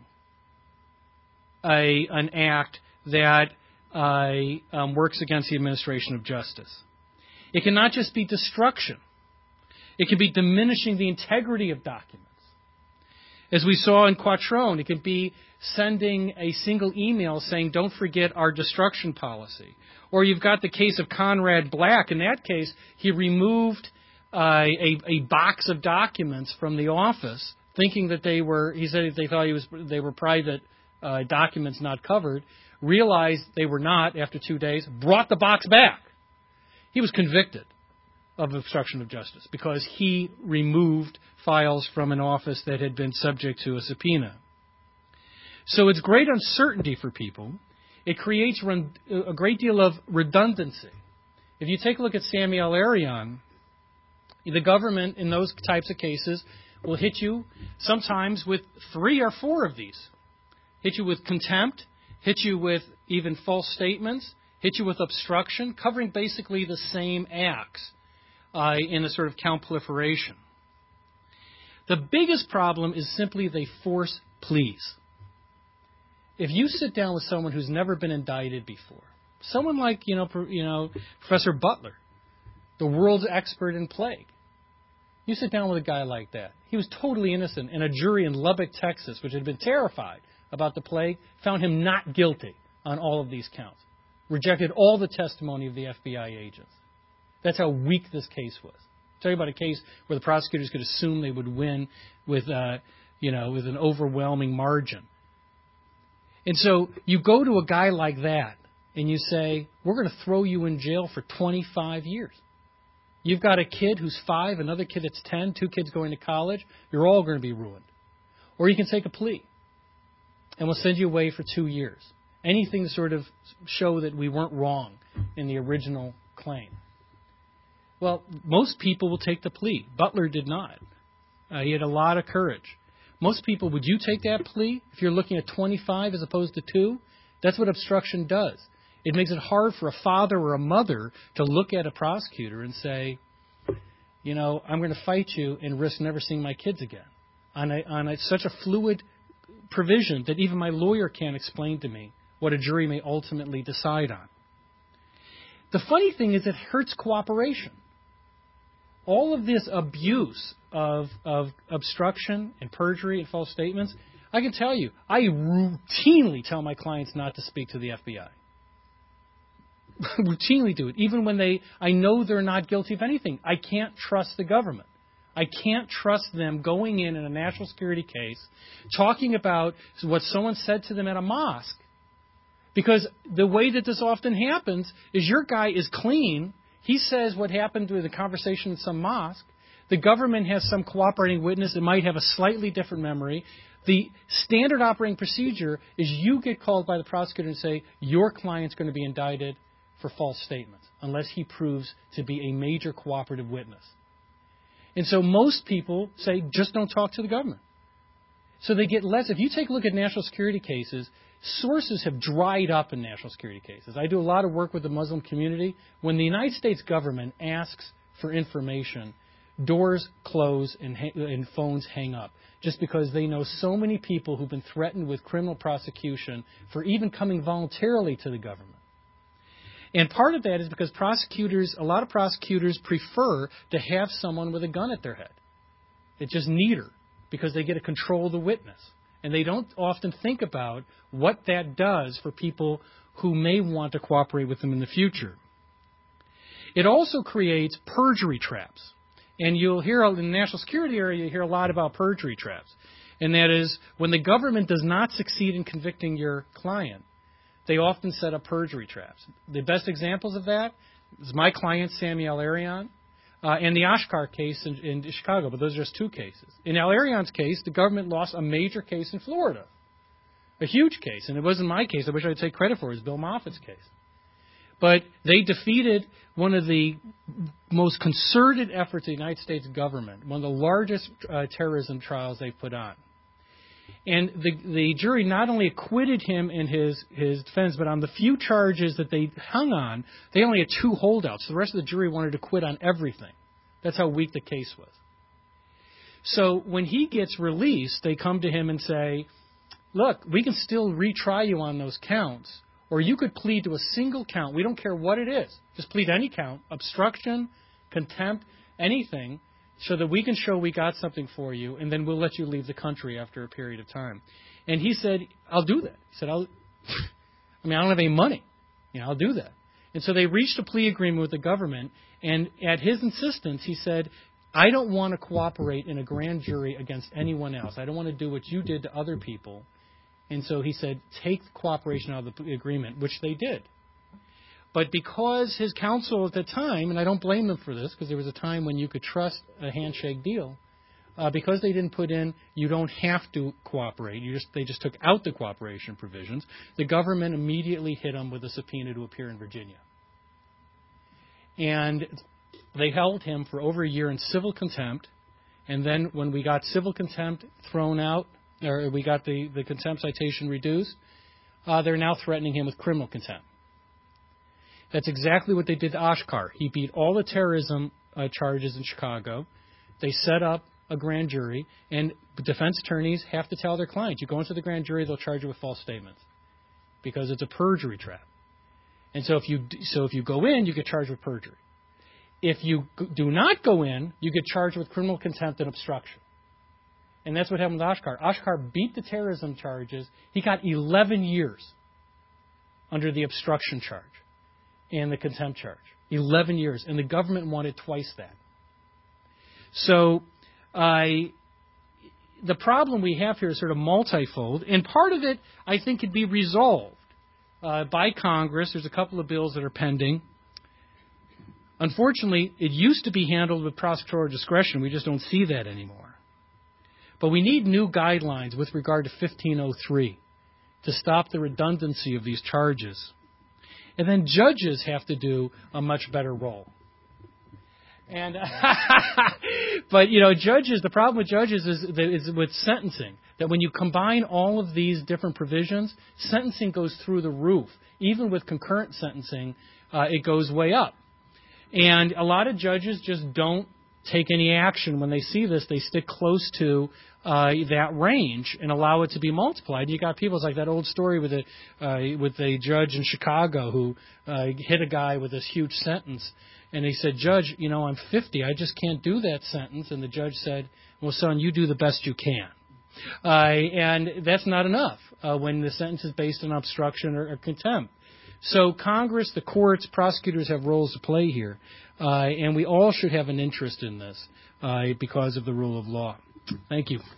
an act that works against the administration of justice. It can not just be destruction. It can be diminishing the integrity of documents. As we saw in Quattrone, it can be sending a single email saying, don't forget our destruction policy. Or you've got the case of Conrad Black. In that case, he removed a box of documents from the office, thinking that he said they thought they were private documents not covered, realized they were not after 2 days, brought the box back. He was convicted of obstruction of justice because he removed files from an office that had been subject to a subpoena. So it's great uncertainty for people. It creates a great deal of redundancy. If you take a look at Samuel Arion, the government in those types of cases will hit you sometimes with 3 or 4 of these. Hit you with contempt, hit you with even false statements, hit you with obstruction, covering basically the same acts in a sort of count proliferation. The biggest problem is simply they force pleas. If you sit down with someone who's never been indicted before, someone like Professor Butler, the world's expert in plague, you sit down with a guy like that. He was totally innocent, and a jury in Lubbock, Texas, which had been terrified about the plague, found him not guilty on all of these counts, rejected all the testimony of the FBI agents. That's how weak this case was. I'll tell you about a case where the prosecutors could assume they would win with an overwhelming margin. And so you go to a guy like that and you say, we're going to throw you in jail for 25 years. You've got a kid who's 5, another kid that's 10, 2 kids going to college. You're all going to be ruined. Or you can take a plea and we'll send you away for 2 years. Anything to sort of show that we weren't wrong in the original claim. Well, most people will take the plea. Butler did not. He had a lot of courage. Most people, would you take that plea if you're looking at 25 as opposed to 2? That's what obstruction does. It makes it hard for a father or a mother to look at a prosecutor and say, I'm going to fight you and risk never seeing my kids again. On such a fluid provision that even my lawyer can't explain to me what a jury may ultimately decide on. The funny thing is it hurts cooperation. All of this abuse of obstruction and perjury and false statements, I can tell you, I routinely tell my clients not to speak to the FBI. Routinely do it, even when I know they're not guilty of anything. I can't trust the government. I can't trust them going in a national security case, talking about what someone said to them at a mosque. Because the way that this often happens is your guy is clean. He says what happened with the conversation in some mosque. The government has some cooperating witness that might have a slightly different memory. The standard operating procedure is you get called by the prosecutor and say, your client's going to be indicted for false statements, unless he proves to be a major cooperative witness. And so most people say, just don't talk to the government. So they get less. If you take a look at national security cases, sources have dried up in national security cases. I do a lot of work with the Muslim community. When the United States government asks for information, doors close and phones hang up, just because they know so many people who've been threatened with criminal prosecution for even coming voluntarily to the government. And part of that is because a lot of prosecutors prefer to have someone with a gun at their head. It's just neater because they get to control the witness. And they don't often think about what that does for people who may want to cooperate with them in the future. It also creates perjury traps. And you'll hear in the national security area, you hear a lot about perjury traps. And that is when the government does not succeed in convicting your client, they often set up perjury traps. The best examples of that is my client, Sammy Al-Arian, and the Oshkar case in Chicago, but those are just two cases. In Al-Arian's case, the government lost a major case in Florida, a huge case, and it wasn't my case. I wish I could take credit for it. It was Bill Moffitt's case. But they defeated one of the most concerted efforts of the United States government, one of the largest terrorism trials they put on. And the jury not only acquitted him in his defense, but on the few charges that they hung on, they only had 2 holdouts. The rest of the jury wanted to quit on everything. That's how weak the case was. So when he gets released, they come to him and say, look, we can still retry you on those counts, or you could plead to a single count. We don't care what it is. Just plead any count, obstruction, contempt, anything, so that we can show we got something for you, and then we'll let you leave the country after a period of time. And he said, I'll do that. He said, I don't have any money. I'll do that. And so they reached a plea agreement with the government, and at his insistence, he said, I don't want to cooperate in a grand jury against anyone else. I don't want to do what you did to other people. And so he said, take the cooperation out of the agreement, which they did. But because his counsel at the time, and I don't blame them for this, because there was a time when you could trust a handshake deal, because they didn't put in, you don't have to cooperate, they just took out the cooperation provisions, the government immediately hit him with a subpoena to appear in Virginia. And they held him for over a year in civil contempt, and then when we got civil contempt thrown out, or we got the contempt citation reduced, they're now threatening him with criminal contempt. That's exactly what they did to Oshkar. He beat all the terrorism charges in Chicago. They set up a grand jury, and defense attorneys have to tell their clients, you go into the grand jury, they'll charge you with false statements because it's a perjury trap. And so if you go in, you get charged with perjury. If you do not go in, you get charged with criminal contempt and obstruction. And that's what happened with Oshkar. Oshkar beat the terrorism charges. He got 11 years under the obstruction charge and the contempt charge. 11 years. And the government wanted twice that. So the problem we have here is sort of multifold. And part of it, I think, could be resolved by Congress. There's a couple of bills that are pending. Unfortunately, it used to be handled with prosecutorial discretion. We just don't see that anymore. But we need new guidelines with regard to 1503 to stop the redundancy of these charges. And then judges have to do a much better role. And but judges. The problem with judges is with sentencing. That when you combine all of these different provisions, sentencing goes through the roof. Even with concurrent sentencing, it goes way up. And a lot of judges just don't take any action when they see this. They stick close to that range and allow it to be multiplied. You got people, it's like that old story with a judge in Chicago who hit a guy with this huge sentence. And he said, Judge, I'm 50. I just can't do that sentence. And the judge said, well, son, you do the best you can. And that's not enough when the sentence is based on obstruction or contempt. So Congress, the courts, prosecutors have roles to play here. And we all should have an interest in this because of the rule of law. Thank you.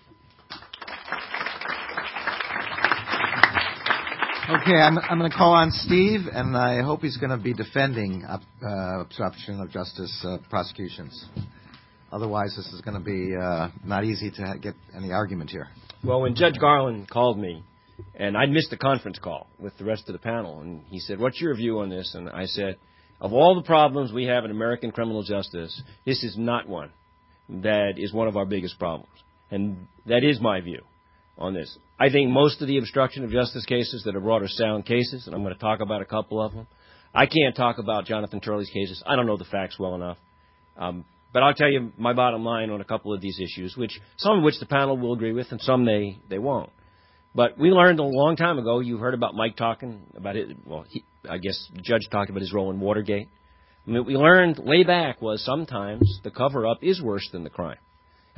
Okay, I'm going to call on Steve, and I hope he's going to be defending obstruction of justice prosecutions. Otherwise, this is going to be not easy to get any argument here. Well, when Judge Garland called me, and I'd missed a conference call with the rest of the panel, and he said, what's your view on this? And I said, of all the problems we have in American criminal justice, this is not one that is one of our biggest problems. And that is my view on this. I think most of the obstruction of justice cases that are brought are sound cases, and I'm going to talk about a couple of them. I can't talk about Jonathan Turley's cases. I don't know the facts well enough. But I'll tell you my bottom line on a couple of these issues, some of which the panel will agree with and some they won't. But we learned a long time ago, you heard about Mike talking about it. Well, I guess the judge talked about his role in Watergate. I mean, what we learned way back was sometimes the cover-up is worse than the crime.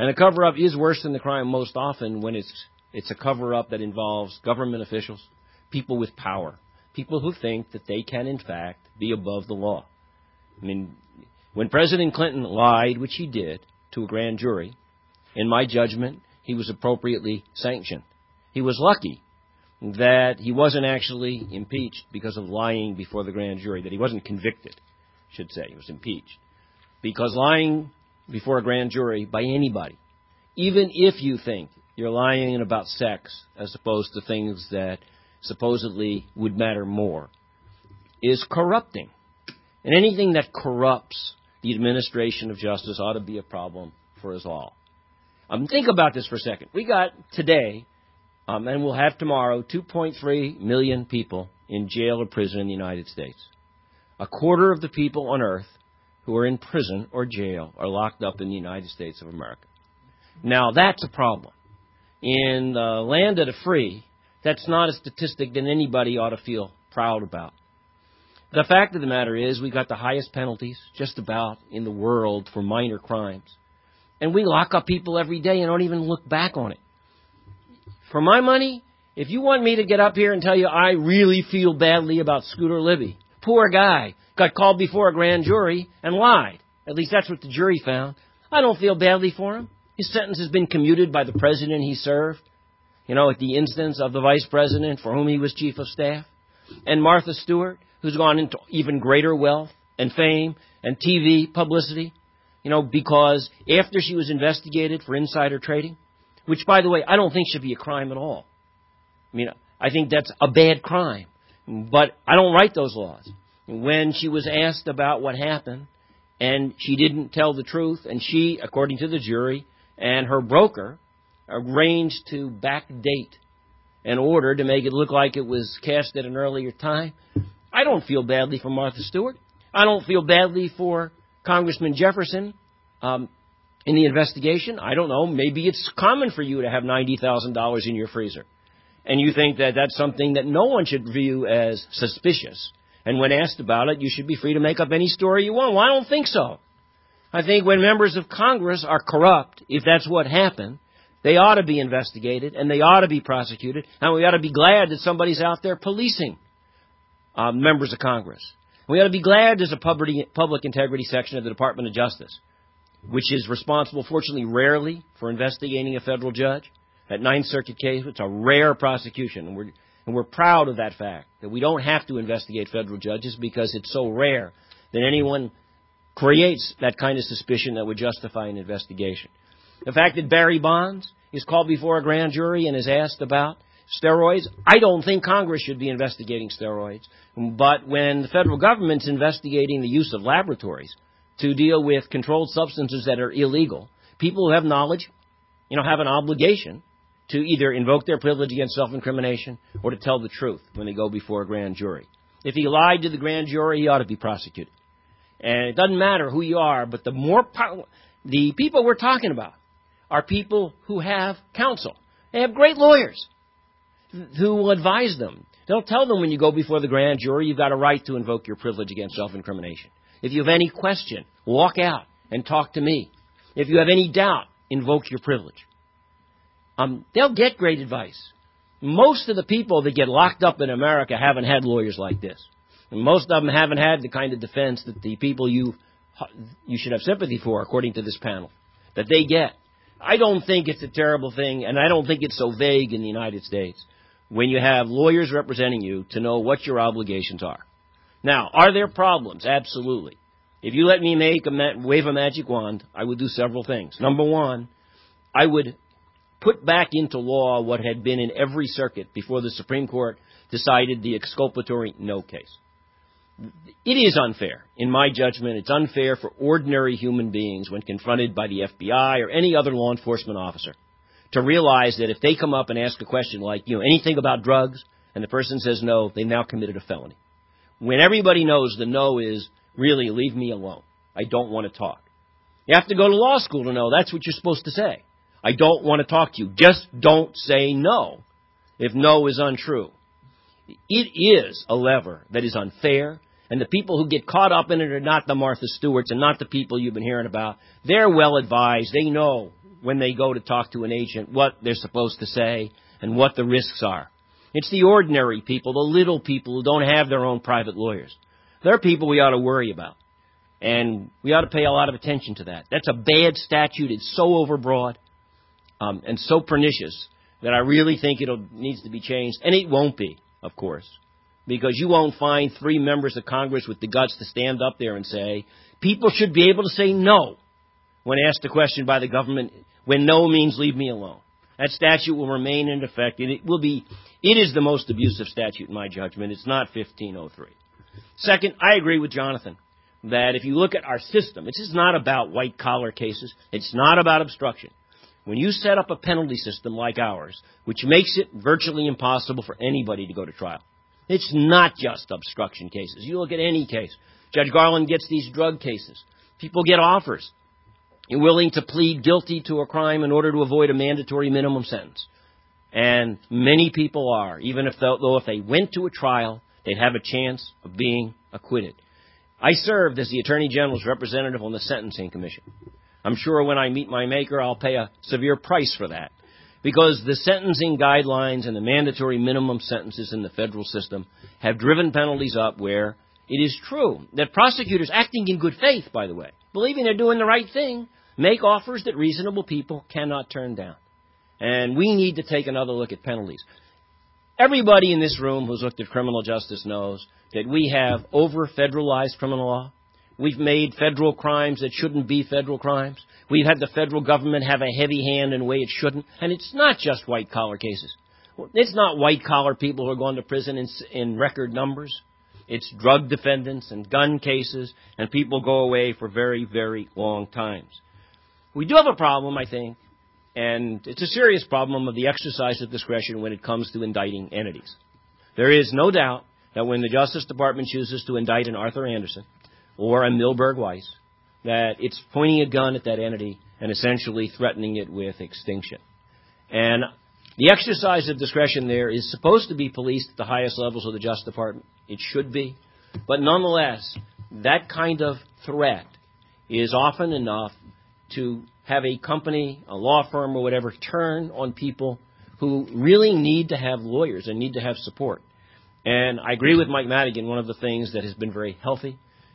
And a cover-up is worse than the crime most often when it's a cover-up that involves government officials, people with power, people who think that they can, in fact, be above the law. I mean, when President Clinton lied, which he did, to a grand jury, in my judgment, he was appropriately sanctioned. He was lucky that he wasn't actually impeached because of lying before the grand jury, that he wasn't convicted, I should say. He was impeached. Because lying before a grand jury by anybody, even if you think you're lying about sex as opposed to things that supposedly would matter more, is corrupting. And anything that corrupts the administration of justice ought to be a problem for us all. Think about this for a second. We got today, and we'll have tomorrow, 2.3 million people in jail or prison in the United States. A quarter of the people on earth who are in prison or jail are locked up in the United States of America. Now, that's a problem. In the land of the free, that's not a statistic that anybody ought to feel proud about. The fact of the matter is we got the highest penalties just about in the world for minor crimes. And we lock up people every day and don't even look back on it. For my money, if you want me to get up here and tell you I really feel badly about Scooter Libby, poor guy, got called before a grand jury and lied. At least that's what the jury found. I don't feel badly for him. His sentence has been commuted by the president he served, at the instance of the vice president for whom he was chief of staff. And Martha Stewart, who's gone into even greater wealth and fame and TV publicity, because after she was investigated for insider trading, which, by the way, I don't think should be a crime at all. I think that's a bad crime. But I don't write those laws. When she was asked about what happened, and she didn't tell the truth, and she, according to the jury, and her broker arranged to backdate an order to make it look like it was cast at an earlier time, I don't feel badly for Martha Stewart. I don't feel badly for Congressman Jefferson in the investigation. I don't know. Maybe it's common for you to have $90,000 in your freezer. And you think that that's something that no one should view as suspicious. And when asked about it, you should be free to make up any story you want. Well, I don't think so. I think when members of Congress are corrupt, if that's what happened, they ought to be investigated and they ought to be prosecuted. And we ought to be glad that somebody's out there policing members of Congress. We ought to be glad there's a public integrity section of the Department of Justice, which is responsible, fortunately, rarely for investigating a federal judge. That Ninth Circuit case, it's a rare prosecution, and we're proud of that fact, that we don't have to investigate federal judges because it's so rare that anyone creates that kind of suspicion that would justify an investigation. The fact that Barry Bonds is called before a grand jury and is asked about steroids, I don't think Congress should be investigating steroids. But when the federal government's investigating the use of laboratories to deal with controlled substances that are illegal, people who have knowledge, have an obligation to either invoke their privilege against self-incrimination or to tell the truth when they go before a grand jury. If he lied to the grand jury, he ought to be prosecuted. And it doesn't matter who you are, but the people we're talking about are people who have counsel. They have great lawyers who will advise them. They'll tell them when you go before the grand jury, you've got a right to invoke your privilege against self-incrimination. If you have any question, walk out and talk to me. If you have any doubt, invoke your privilege. They'll get great advice. Most of the people that get locked up in America haven't had lawyers like this. And most of them haven't had the kind of defense that the people you should have sympathy for, according to this panel, that they get. I don't think it's a terrible thing, and I don't think it's so vague in the United States when you have lawyers representing you to know what your obligations are. Now, are there problems? Absolutely. If you let me wave a magic wand, I would do several things. Number one, I would put back into law what had been in every circuit before the Supreme Court decided the exculpatory no case. It is unfair. In my judgment, it's unfair for ordinary human beings when confronted by the FBI or any other law enforcement officer to realize that if they come up and ask a question like, anything about drugs, and the person says no, they've now committed a felony. When everybody knows the no is, really, leave me alone. I don't want to talk. You have to go to law school to know that's what you're supposed to say. I don't want to talk to you. Just don't say no if no is untrue. It is a lever that is unfair, and the people who get caught up in it are not the Martha Stewarts and not the people you've been hearing about. They're well advised. They know when they go to talk to an agent what they're supposed to say and what the risks are. It's the ordinary people, the little people who don't have their own private lawyers. They're people we ought to worry about. And we ought to pay a lot of attention to that. That's a bad statute. It's so overbroad and so pernicious that I really think it needs to be changed. And it won't be, of course, because you won't find 3 members of Congress with the guts to stand up there and say, people should be able to say no when asked a question by the government, when no means leave me alone. That statute will remain in effect, and it is the most abusive statute in my judgment. It's not 1503. Second, I agree with Jonathan that if you look at our system, this is not about white-collar cases. It's not about obstruction. When you set up a penalty system like ours, which makes it virtually impossible for anybody to go to trial, it's not just obstruction cases. You look at any case. Judge Garland gets these drug cases. People get offers. You're willing to plead guilty to a crime in order to avoid a mandatory minimum sentence. And many people are, even if they went to a trial, they'd have a chance of being acquitted. I served as the Attorney General's representative on the Sentencing Commission. I'm sure when I meet my maker, I'll pay a severe price for that, because the sentencing guidelines and the mandatory minimum sentences in the federal system have driven penalties up where it is true that prosecutors, acting in good faith, by the way, believing they're doing the right thing, make offers that reasonable people cannot turn down. And we need to take another look at penalties. Everybody in this room who's looked at criminal justice knows that we have over-federalized criminal law. We've made federal crimes that shouldn't be federal crimes. We've had the federal government have a heavy hand in a way it shouldn't. And it's not just white-collar cases. It's not white-collar people who are going to prison in record numbers. It's drug defendants and gun cases, and people go away for very, very long times. We do have a problem, I think, and it's a serious problem of the exercise of discretion when it comes to indicting entities. There is no doubt that when the Justice Department chooses to indict an Arthur Anderson or a Milberg Weiss, that it's pointing a gun at that entity and essentially threatening it with extinction. And the exercise of discretion there is supposed to be policed at the highest levels of the Justice Department. It should be. But nonetheless, that kind of threat is often enough to have a company, a law firm or whatever, turn on people who really need to have lawyers and need to have support. And I agree with Mike Madigan. One of the things that has been very healthy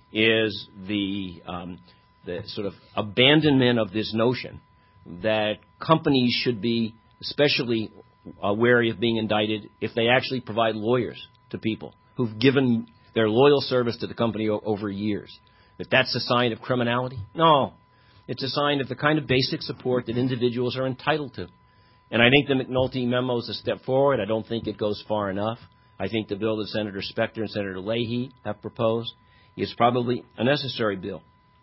is the sort of abandonment of this notion that companies should be especially wary of being indicted if they actually provide lawyers to people who've given their loyal service to the company over years. That that's a sign of criminality? No. It's a sign of the kind of basic support that individuals are entitled to. And I think the McNulty memo is a step forward. I don't think it goes far enough. I think the bill that Senator Specter and Senator Leahy have proposed is probably a necessary bill.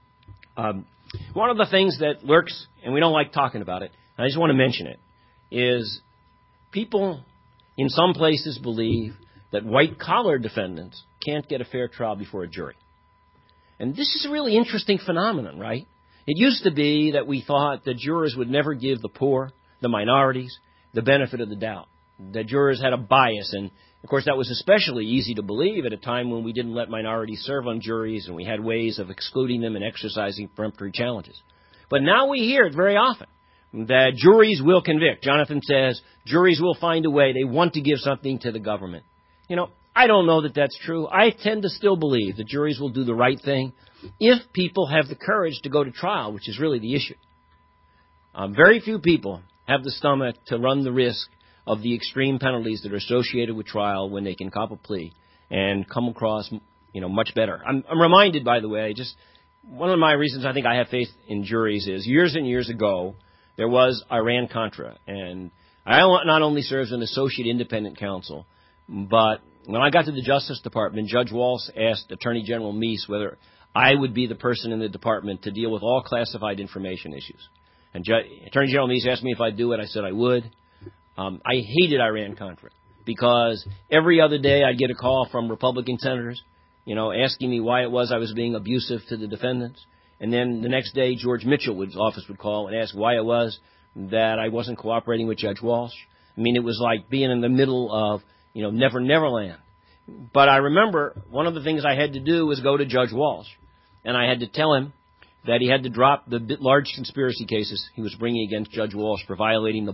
One of the things that lurks, and we don't like talking about it, and I just want to mention it, is people in some places believe that white-collar defendants can't get a fair trial before a jury. And this is a really interesting phenomenon, right? It used to be that we thought that jurors would never give the poor, the minorities, the benefit of the doubt. That jurors had a bias, and of course that was especially easy to believe at a time when we didn't let minorities serve on juries and we had ways of excluding them and exercising peremptory challenges. But now we hear it very often, that juries will convict. Jonathan says juries will find a way. They want to give something to the government. You know, I don't know that that's true. I tend to still believe that juries will do the right thing if people have the courage to go to trial, which is really the issue. Very few people have the stomach to run the risk of the extreme penalties that are associated with trial when they can cop a plea and come across, much better. I'm reminded, by the way, just one of my reasons I think I have faith in juries is years and years ago, there was Iran-Contra. And I not only served as an associate independent counsel, but when I got to the Justice Department, Judge Walsh asked Attorney General Meese whether I would be the person in the department to deal with all classified information issues. And Attorney General Meese asked me if I'd do it. I said I would. I hated Iran-Contra because every other day I'd get a call from Republican senators, asking me why it was I was being abusive to the defendants. And then the next day, George Mitchell's office would call and ask why it was that I wasn't cooperating with Judge Walsh. I mean, it was like being in the middle of, Never Neverland. But I remember one of the things I had to do was go to Judge Walsh, and I had to tell him that he had to drop the large conspiracy cases he was bringing against Judge Walsh for violating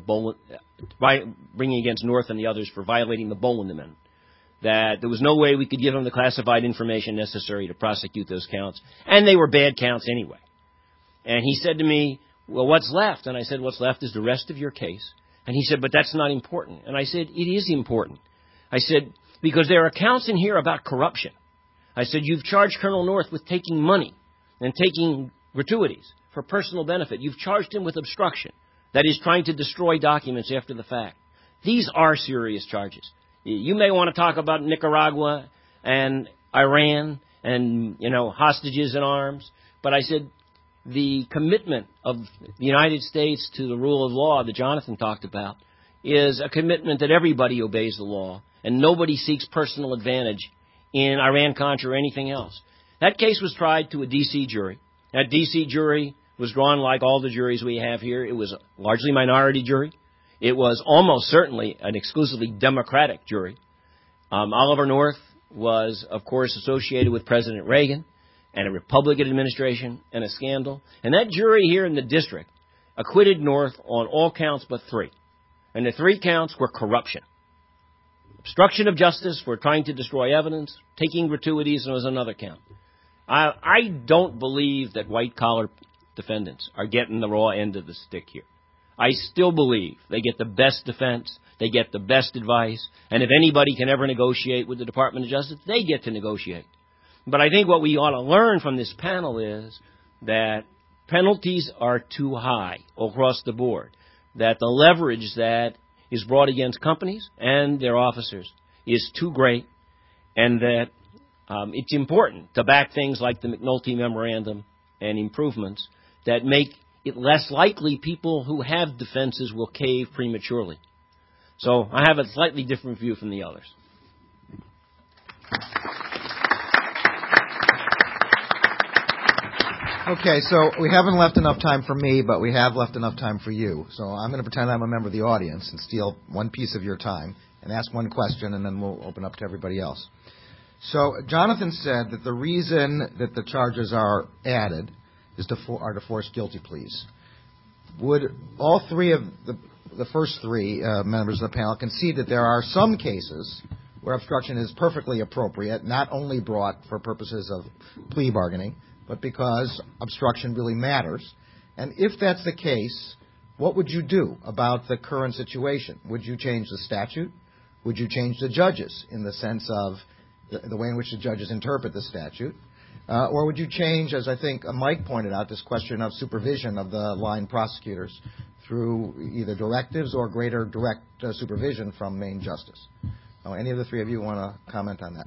bringing against North and the others for violating the Boland Amendment. That there was no way we could give him the classified information necessary to prosecute those counts, and they were bad counts anyway. And he said to me, well, what's left? And I said, what's left is the rest of your case. And he said, but that's not important. And I said, it is important. I said, because there are counts in here about corruption. I said, you've charged Colonel North with taking money and taking gratuities for personal benefit. You've charged him with obstruction, that is, trying to destroy documents after the fact. These are serious charges. You may want to talk about Nicaragua and Iran and, hostages in arms, but I said the commitment of the United States to the rule of law that Jonathan talked about is a commitment that everybody obeys the law and nobody seeks personal advantage in Iran-Contra or anything else. That case was tried to a D.C. jury. That D.C. jury was drawn like all the juries we have here. It was a largely minority jury. It was almost certainly an exclusively Democratic jury. Oliver North was, of course, associated with President Reagan and a Republican administration and a scandal. And that jury here in the district acquitted North on all counts but 3. And the 3 counts were corruption. Obstruction of justice for trying to destroy evidence, taking gratuities, and there was another count. I don't believe that white-collar defendants are getting the raw end of the stick here. I still believe they get the best defense, they get the best advice, and if anybody can ever negotiate with the Department of Justice, they get to negotiate. But I think what we ought to learn from this panel is that penalties are too high across the board, that the leverage that is brought against companies and their officers is too great, and that it's important to back things like the McNulty Memorandum and improvements that make it less likely people who have defenses will cave prematurely. So I have a slightly different view from the others. Okay, so we haven't left enough time for me, but we have left enough time for you. So I'm going to pretend I'm a member of the audience and steal one piece of your time and ask one question, and then we'll open up to everybody else. So Jonathan said that the reason that the charges are added is to force guilty pleas. Would all 3 of the first 3 members of the panel concede that there are some cases where obstruction is perfectly appropriate, not only brought for purposes of plea bargaining, but because obstruction really matters? And if that's the case, what would you do about the current situation? Would you change the statute? Would you change the judges in the sense of the way in which the judges interpret the statute? Or would you change, as I think Mike pointed out, this question of supervision of the line prosecutors through either directives or greater direct supervision from Main Justice? Any of the 3 of you want to comment on that?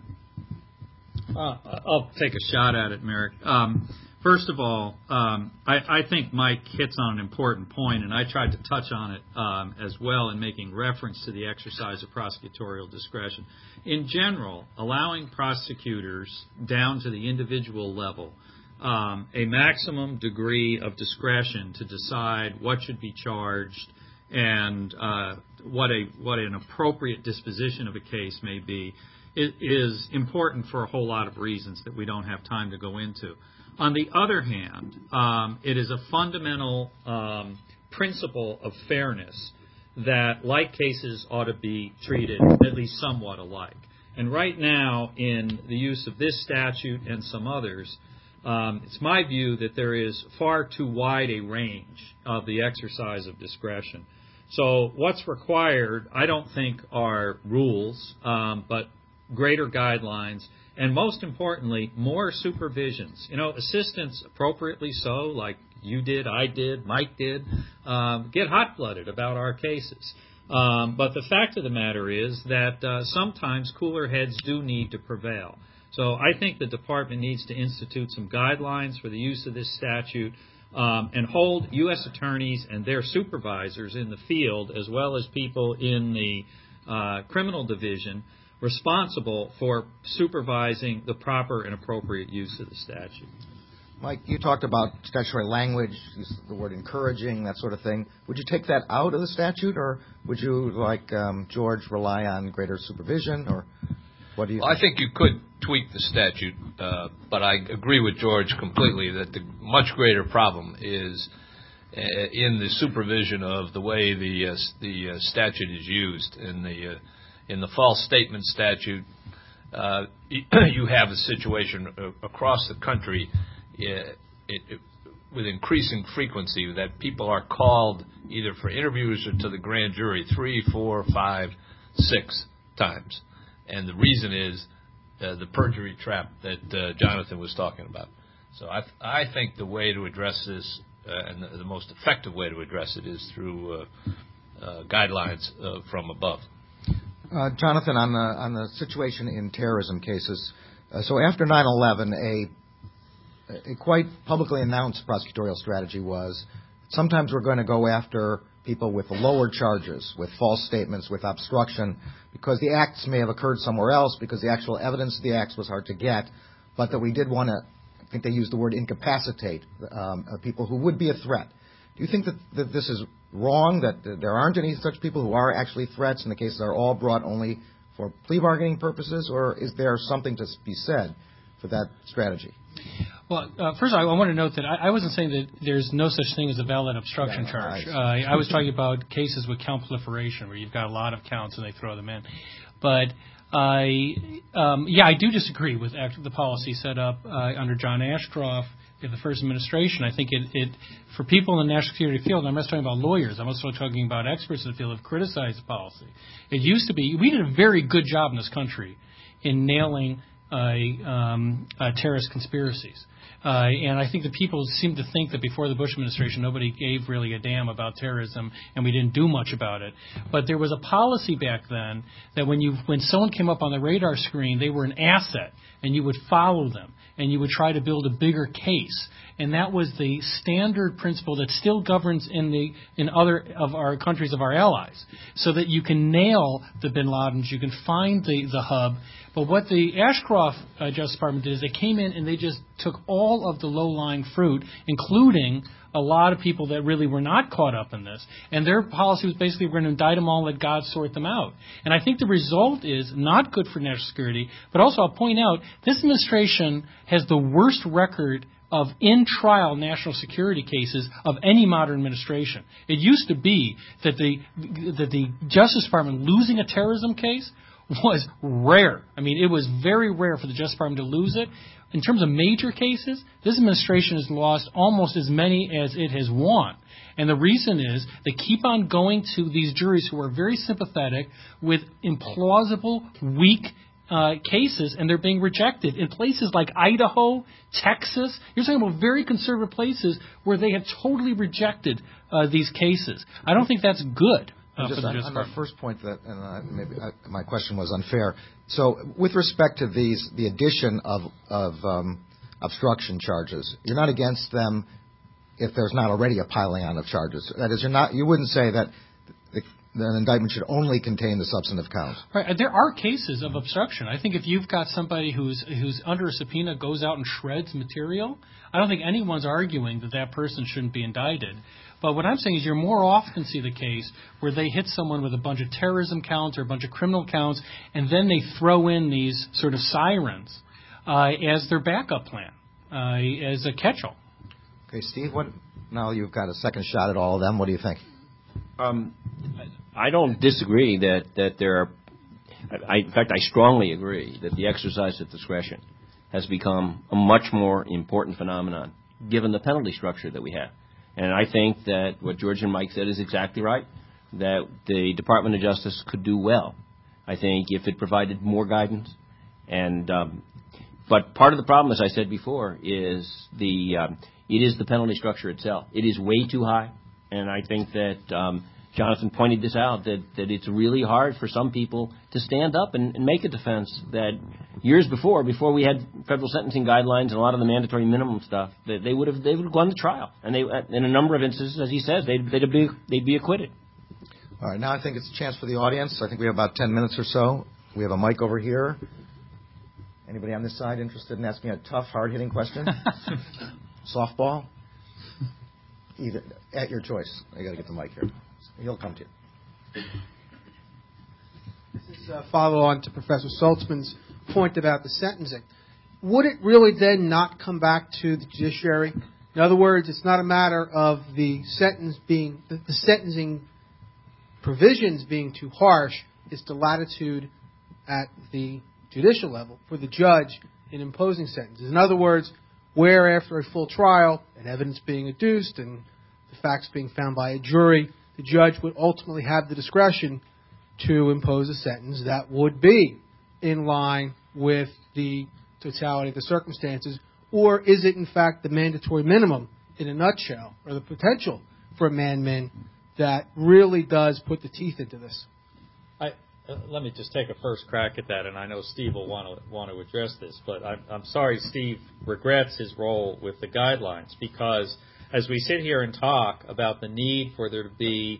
I'll take a shot at it, Merrick. First of all, I think Mike hits on an important point, and I tried to touch on it as well in making reference to the exercise of prosecutorial discretion. In general, allowing prosecutors down to the individual level a maximum degree of discretion to decide what should be charged and what an appropriate disposition of a case may be is important for a whole lot of reasons that we don't have time to go into. On the other hand, it is a fundamental principle of fairness that like cases ought to be treated at least somewhat alike. And right now, in the use of this statute and some others, it's my view that there is far too wide a range of the exercise of discretion. So what's required, I don't think, are rules, but greater guidelines, and most importantly, more supervisions. Assistants appropriately so, like you did, I did, Mike did, get hot-blooded about our cases. But the fact of the matter is that sometimes cooler heads do need to prevail. So I think the department needs to institute some guidelines for the use of this statute and hold U.S. attorneys and their supervisors in the field, as well as people in the criminal division, responsible for supervising the proper and appropriate use of the statute. Mike, you talked about statutory language, the word encouraging, that sort of thing. Would you take that out of the statute, or would you, like George, rely on greater supervision, or what do you think? I think you could tweak the statute, but I agree with George completely that the much greater problem is in the supervision of the way the statute is used. In the false statement statute, you have a situation across the country with increasing frequency that people are called either for interviews or to the grand jury 3, 4, 5, 6 times. And the reason is the perjury trap that Jonathan was talking about. So I think the way to address this, and the most effective way to address it, is through guidelines from above. Jonathan, on the situation in terrorism cases, so after 9/11, a quite publicly announced prosecutorial strategy was sometimes we're going to go after people with lower charges, with false statements, with obstruction, because the acts may have occurred somewhere else, because the actual evidence of the acts was hard to get, but that we did want to, I think they used the word incapacitate, people who would be a threat. Do you think that this is wrong, that there aren't any such people who are actually threats and the cases are all brought only for plea bargaining purposes, or is there something to be said for that strategy? Well, first of all, I want to note that I wasn't saying that there's no such thing as a valid obstruction charge. I was talking about cases with count proliferation, where you've got a lot of counts and they throw them in. But I do disagree with the policy set up under John Ashcroft in the first administration. I think it for people in the national security field, I'm not talking about lawyers, I'm also talking about experts in the field, have criticized the policy. It used to be, we did a very good job in this country in nailing terrorist conspiracies. And I think that people seem to think that before the Bush administration, nobody gave really a damn about terrorism, and we didn't do much about it. But there was a policy back then that when someone came up on the radar screen, they were an asset, and you would follow them, and you would try to build a bigger case. And that was the standard principle that still governs in other of our countries of our allies, so that you can nail the bin Ladens, you can find the hub. But what the Ashcroft Justice Department did is they came in and they just took all of the low-lying fruit, including a lot of people that really were not caught up in this. And their policy was basically, we're going to indict them all and let God sort them out. And I think the result is not good for national security, but also I'll point out, this administration has the worst record of in-trial national security cases of any modern administration. It used to be that the Justice Department losing a terrorism case was rare. I mean, it was very rare for the Justice Department to lose it. In terms of major cases, this administration has lost almost as many as it has won. And the reason is they keep on going to these juries who are very sympathetic with implausible, weak cases, and they're being rejected in places like Idaho, Texas. You're talking about very conservative places where they have totally rejected these cases. I don't think that's good. Just on the first point, maybe my question was unfair. So, with respect to the addition of obstruction charges, you're not against them if there's not already a piling on of charges. That is, you wouldn't say that an indictment should only contain the substantive count. Right. There are cases of obstruction. I think if you've got somebody who's under a subpoena, goes out and shreds material, I don't think anyone's arguing that person shouldn't be indicted. But what I'm saying is you more often see the case where they hit someone with a bunch of terrorism counts or a bunch of criminal counts, and then they throw in these sort of sirens as their backup plan, as a catch-all. Okay, Steve, now you've got a second shot at all of them. What do you think? I don't disagree that there are in fact, I strongly agree that the exercise of discretion has become a much more important phenomenon given the penalty structure that we have. And I think that what George and Mike said is exactly right, that the Department of Justice could do well, I think, if it provided more guidance. And but part of the problem, as I said before, is it is the penalty structure itself. It is way too high, and I think that Jonathan pointed this out, that it's really hard for some people to stand up and make a defense that years before we had federal sentencing guidelines and a lot of the mandatory minimum stuff, that they would have gone to trial. And they, in a number of instances, as he says, they'd be acquitted. All right, now I think it's a chance for the audience. I think we have about 10 minutes or so. We have a mic over here. Anybody on this side interested in asking a tough, hard-hitting question? Softball? Either, at your choice. I got to get the mic here. He'll come to you. This is a follow-on to Professor Saltzman's point about the sentencing. Would it really then not come back to the judiciary? In other words, it's not a matter of the sentencing provisions being too harsh. It's the latitude at the judicial level for the judge in imposing sentences. In other words, where after a full trial and evidence being adduced and the facts being found by a jury, the judge would ultimately have the discretion to impose a sentence that would be in line with the totality of the circumstances, or is it in fact the mandatory minimum in a nutshell, or the potential for a man-min that really does put the teeth into this? Let me just take a first crack at that, and I know Steve will want to address this, but I'm sorry Steve regrets his role with the guidelines, because as we sit here and talk about the need for there to be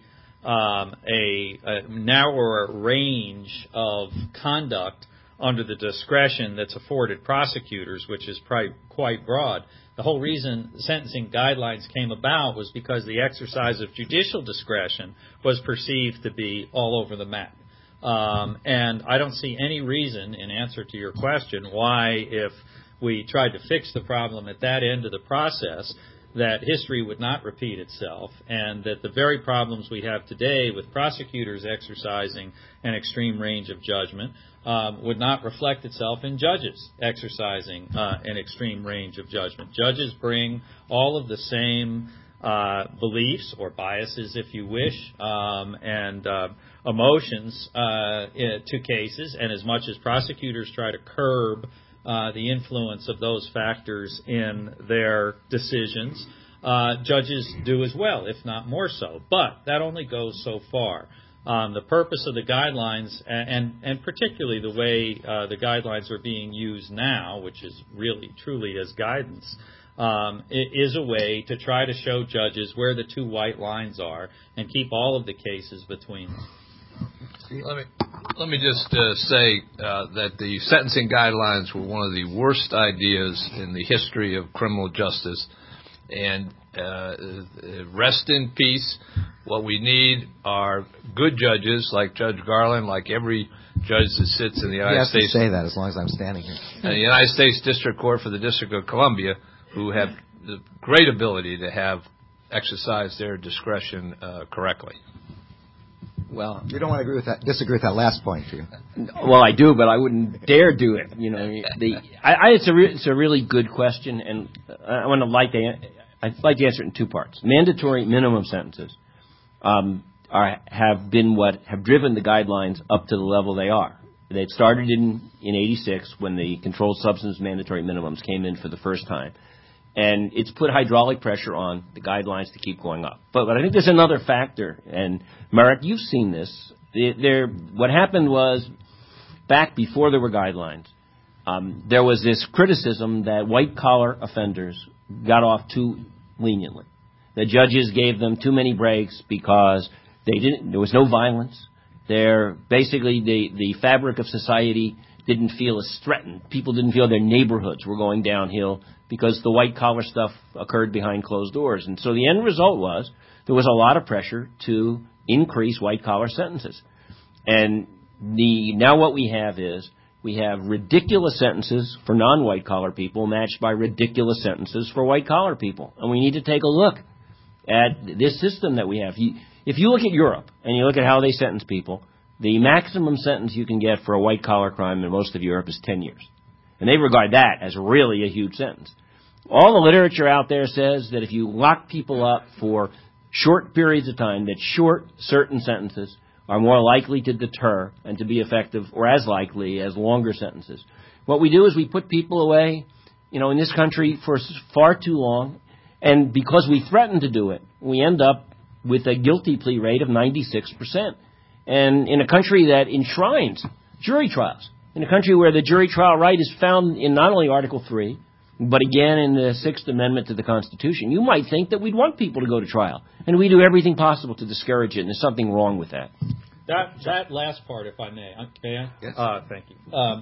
a narrower range of conduct under the discretion that's afforded prosecutors, which is quite broad. The whole reason sentencing guidelines came about was because the exercise of judicial discretion was perceived to be all over the map. And I don't see any reason, in answer to your question, why, if we tried to fix the problem at that end of the process, that history would not repeat itself, and that the very problems we have today with prosecutors exercising an extreme range of judgment would not reflect itself in judges exercising an extreme range of judgment. Judges bring all of the same beliefs or biases, if you wish, and emotions to cases, and as much as prosecutors try to curb the influence of those factors in their decisions, judges do as well, if not more so. But that only goes so far. The purpose of the guidelines, and particularly the way the guidelines are being used now, which is really truly as guidance, is a way to try to show judges where the two white lines are and keep all of the cases between them. Let me just say that the sentencing guidelines were one of the worst ideas in the history of criminal justice. And rest in peace. What we need are good judges like Judge Garland, like every judge that sits in the United States. You have to say that as long as I'm standing here. And the United States District Court for the District of Columbia, who have the great ability to have exercised their discretion correctly. Well, you don't want to disagree with that last point, do you? Well, I do, but I wouldn't dare do it. You know, it's a really good question, and I'd like to answer it in two parts. Mandatory minimum sentences have been what have driven the guidelines up to the level they are. They started in 86 when the controlled substance mandatory minimums came in for the first time. And it's put hydraulic pressure on the guidelines to keep going up. But I think there's another factor, and Marek, you've seen this. What happened was, back before there were guidelines, there was this criticism that white-collar offenders got off too leniently. The judges gave them too many breaks because there was no violence. Basically, the fabric of society didn't feel as threatened. People didn't feel their neighborhoods were going downhill because the white-collar stuff occurred behind closed doors. And so the end result was there was a lot of pressure to increase white-collar sentences. And now what we have is we have ridiculous sentences for non-white-collar people matched by ridiculous sentences for white-collar people. And we need to take a look at this system that we have. If you look at Europe and you look at how they sentence people, the maximum sentence you can get for a white-collar crime in most of Europe is 10 years. And they regard that as really a huge sentence. All the literature out there says that if you lock people up for short periods of time, that short, certain sentences are more likely to deter and to be effective, or as likely as longer sentences. What we do is we put people away, in this country for far too long, and because we threaten to do it, we end up with a guilty plea rate of 96%. And in a country that enshrines jury trials, in a country where the jury trial right is found in not only Article 3, but again in the Sixth Amendment to the Constitution, you might think that we'd want people to go to trial. And we do everything possible to discourage it, and there's something wrong with that. That last part, if I may. May I? Yes. Thank you.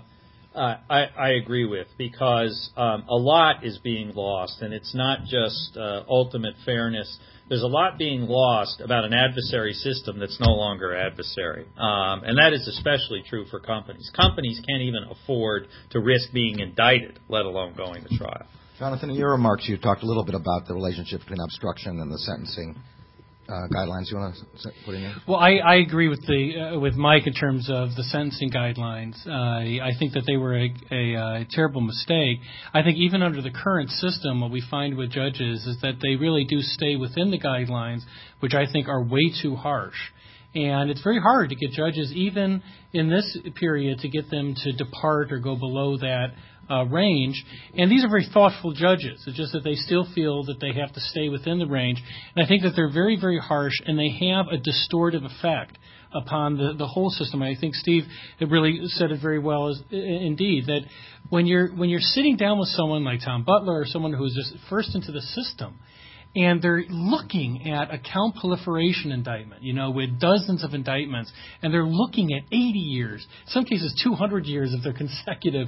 I agree with, because a lot is being lost, and it's not just ultimate fairness. There's a lot being lost about an adversary system that's no longer adversary. And that is especially true for companies. Companies can't even afford to risk being indicted, let alone going to trial. Jonathan, in your remarks, you talked a little bit about the relationship between obstruction and the sentencing guidelines. You want to put in there? Well, I agree with Mike in terms of the sentencing guidelines. I think that they were a terrible mistake. I think even under the current system, what we find with judges is that they really do stay within the guidelines, which I think are way too harsh. And it's very hard to get judges, even in this period, to get them to depart or go below that range. And these are very thoughtful judges. It's just that they still feel that they have to stay within the range. And I think that they're very, very harsh, and they have a distortive effect upon the whole system. I think Steve really said it very well, indeed, that when you're sitting down with someone like Tom Butler or someone who's just first into the system, and they're looking at a count proliferation indictment, with dozens of indictments, and they're looking at 80 years, in some cases 200 years if they're consecutive,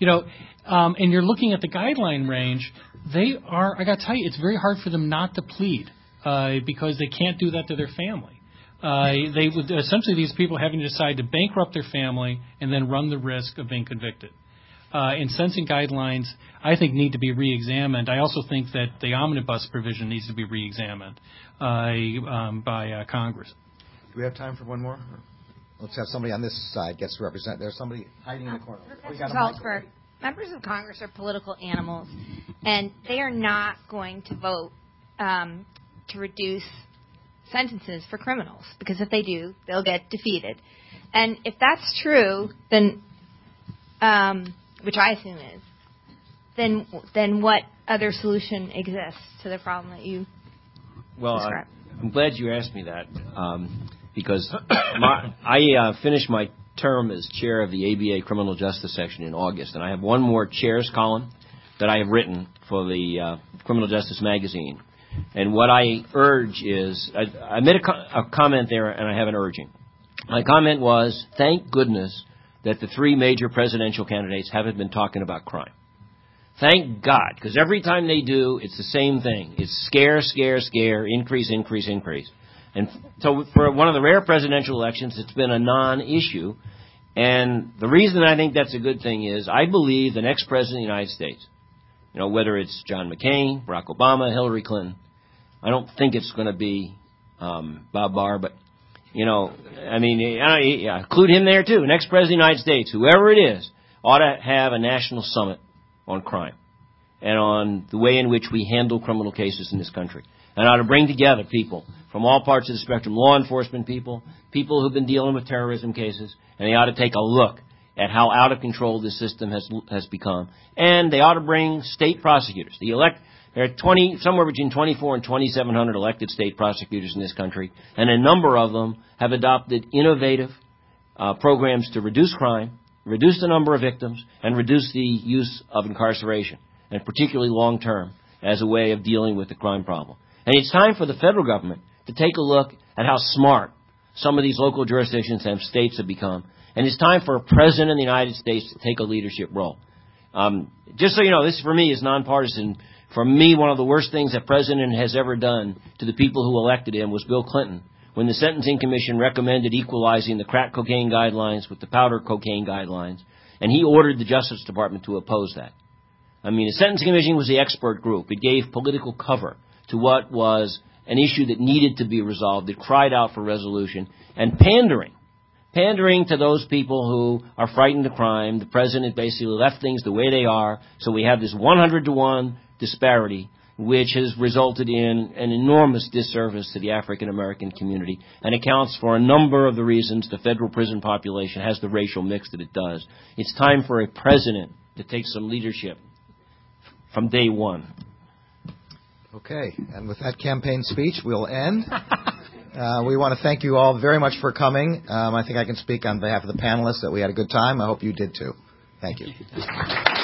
and you're looking at the guideline range, I got to tell you, it's very hard for them not to plead because they can't do that to their family. They would essentially, these people having to decide to bankrupt their family and then run the risk of being convicted. And sentencing guidelines, I think, need to be reexamined. I also think that the omnibus provision needs to be reexamined by Congress. Do we have time for one more? Let's have somebody on this side gets to represent. There's somebody hiding in the corner. Members of Congress are political animals, and they are not going to vote to reduce sentences for criminals, because if they do, they'll get defeated. And if that's true, then which I assume is, then what other solution exists to the problem that you described? I'm glad you asked me that, because I finished my term as chair of the ABA Criminal Justice Section in August, and I have one more chair's column that I have written for the Criminal Justice Magazine. And what I urge is, I made a comment there, and I have an urging. My comment was, thank goodness that the three major presidential candidates haven't been talking about crime. Thank God, because every time they do, it's the same thing. It's scare, scare, scare, increase, increase, increase. And so for one of the rare presidential elections, it's been a non-issue. And the reason I think that's a good thing is I believe the next president of the United States, whether it's John McCain, Barack Obama, Hillary Clinton, I don't think it's going to be Bob Barr, but include him there too. Next president of the United States, whoever it is, ought to have a national summit on crime and on the way in which we handle criminal cases in this country. And ought to bring together people from all parts of the spectrum, law enforcement people who've been dealing with terrorism cases, and they ought to take a look at how out of control this system has become. And they ought to bring state prosecutors. There are somewhere between 24 and 2,700 elected state prosecutors in this country, and a number of them have adopted innovative programs to reduce crime, reduce the number of victims, and reduce the use of incarceration, and particularly long-term, as a way of dealing with the crime problem. And it's time for the federal government to take a look at how smart some of these local jurisdictions and states have become. And it's time for a president of the United States to take a leadership role. Just so you know, this for me is nonpartisan. For me, one of the worst things that president has ever done to the people who elected him was Bill Clinton, when the Sentencing Commission recommended equalizing the crack cocaine guidelines with the powder cocaine guidelines, and he ordered the Justice Department to oppose that. The Sentencing Commission was the expert group. It gave political cover to what was an issue that needed to be resolved. It cried out for resolution. And pandering to those people who are frightened of crime. The president basically left things the way they are, so we have this 100-to-1 disparity, which has resulted in an enormous disservice to the African-American community and accounts for a number of the reasons the federal prison population has the racial mix that it does. It's time for a president to take some leadership from day one. Okay, and with that campaign speech, we'll end. We want to thank you all very much for coming. I think I can speak on behalf of the panelists that we had a good time. I hope you did too. Thank you.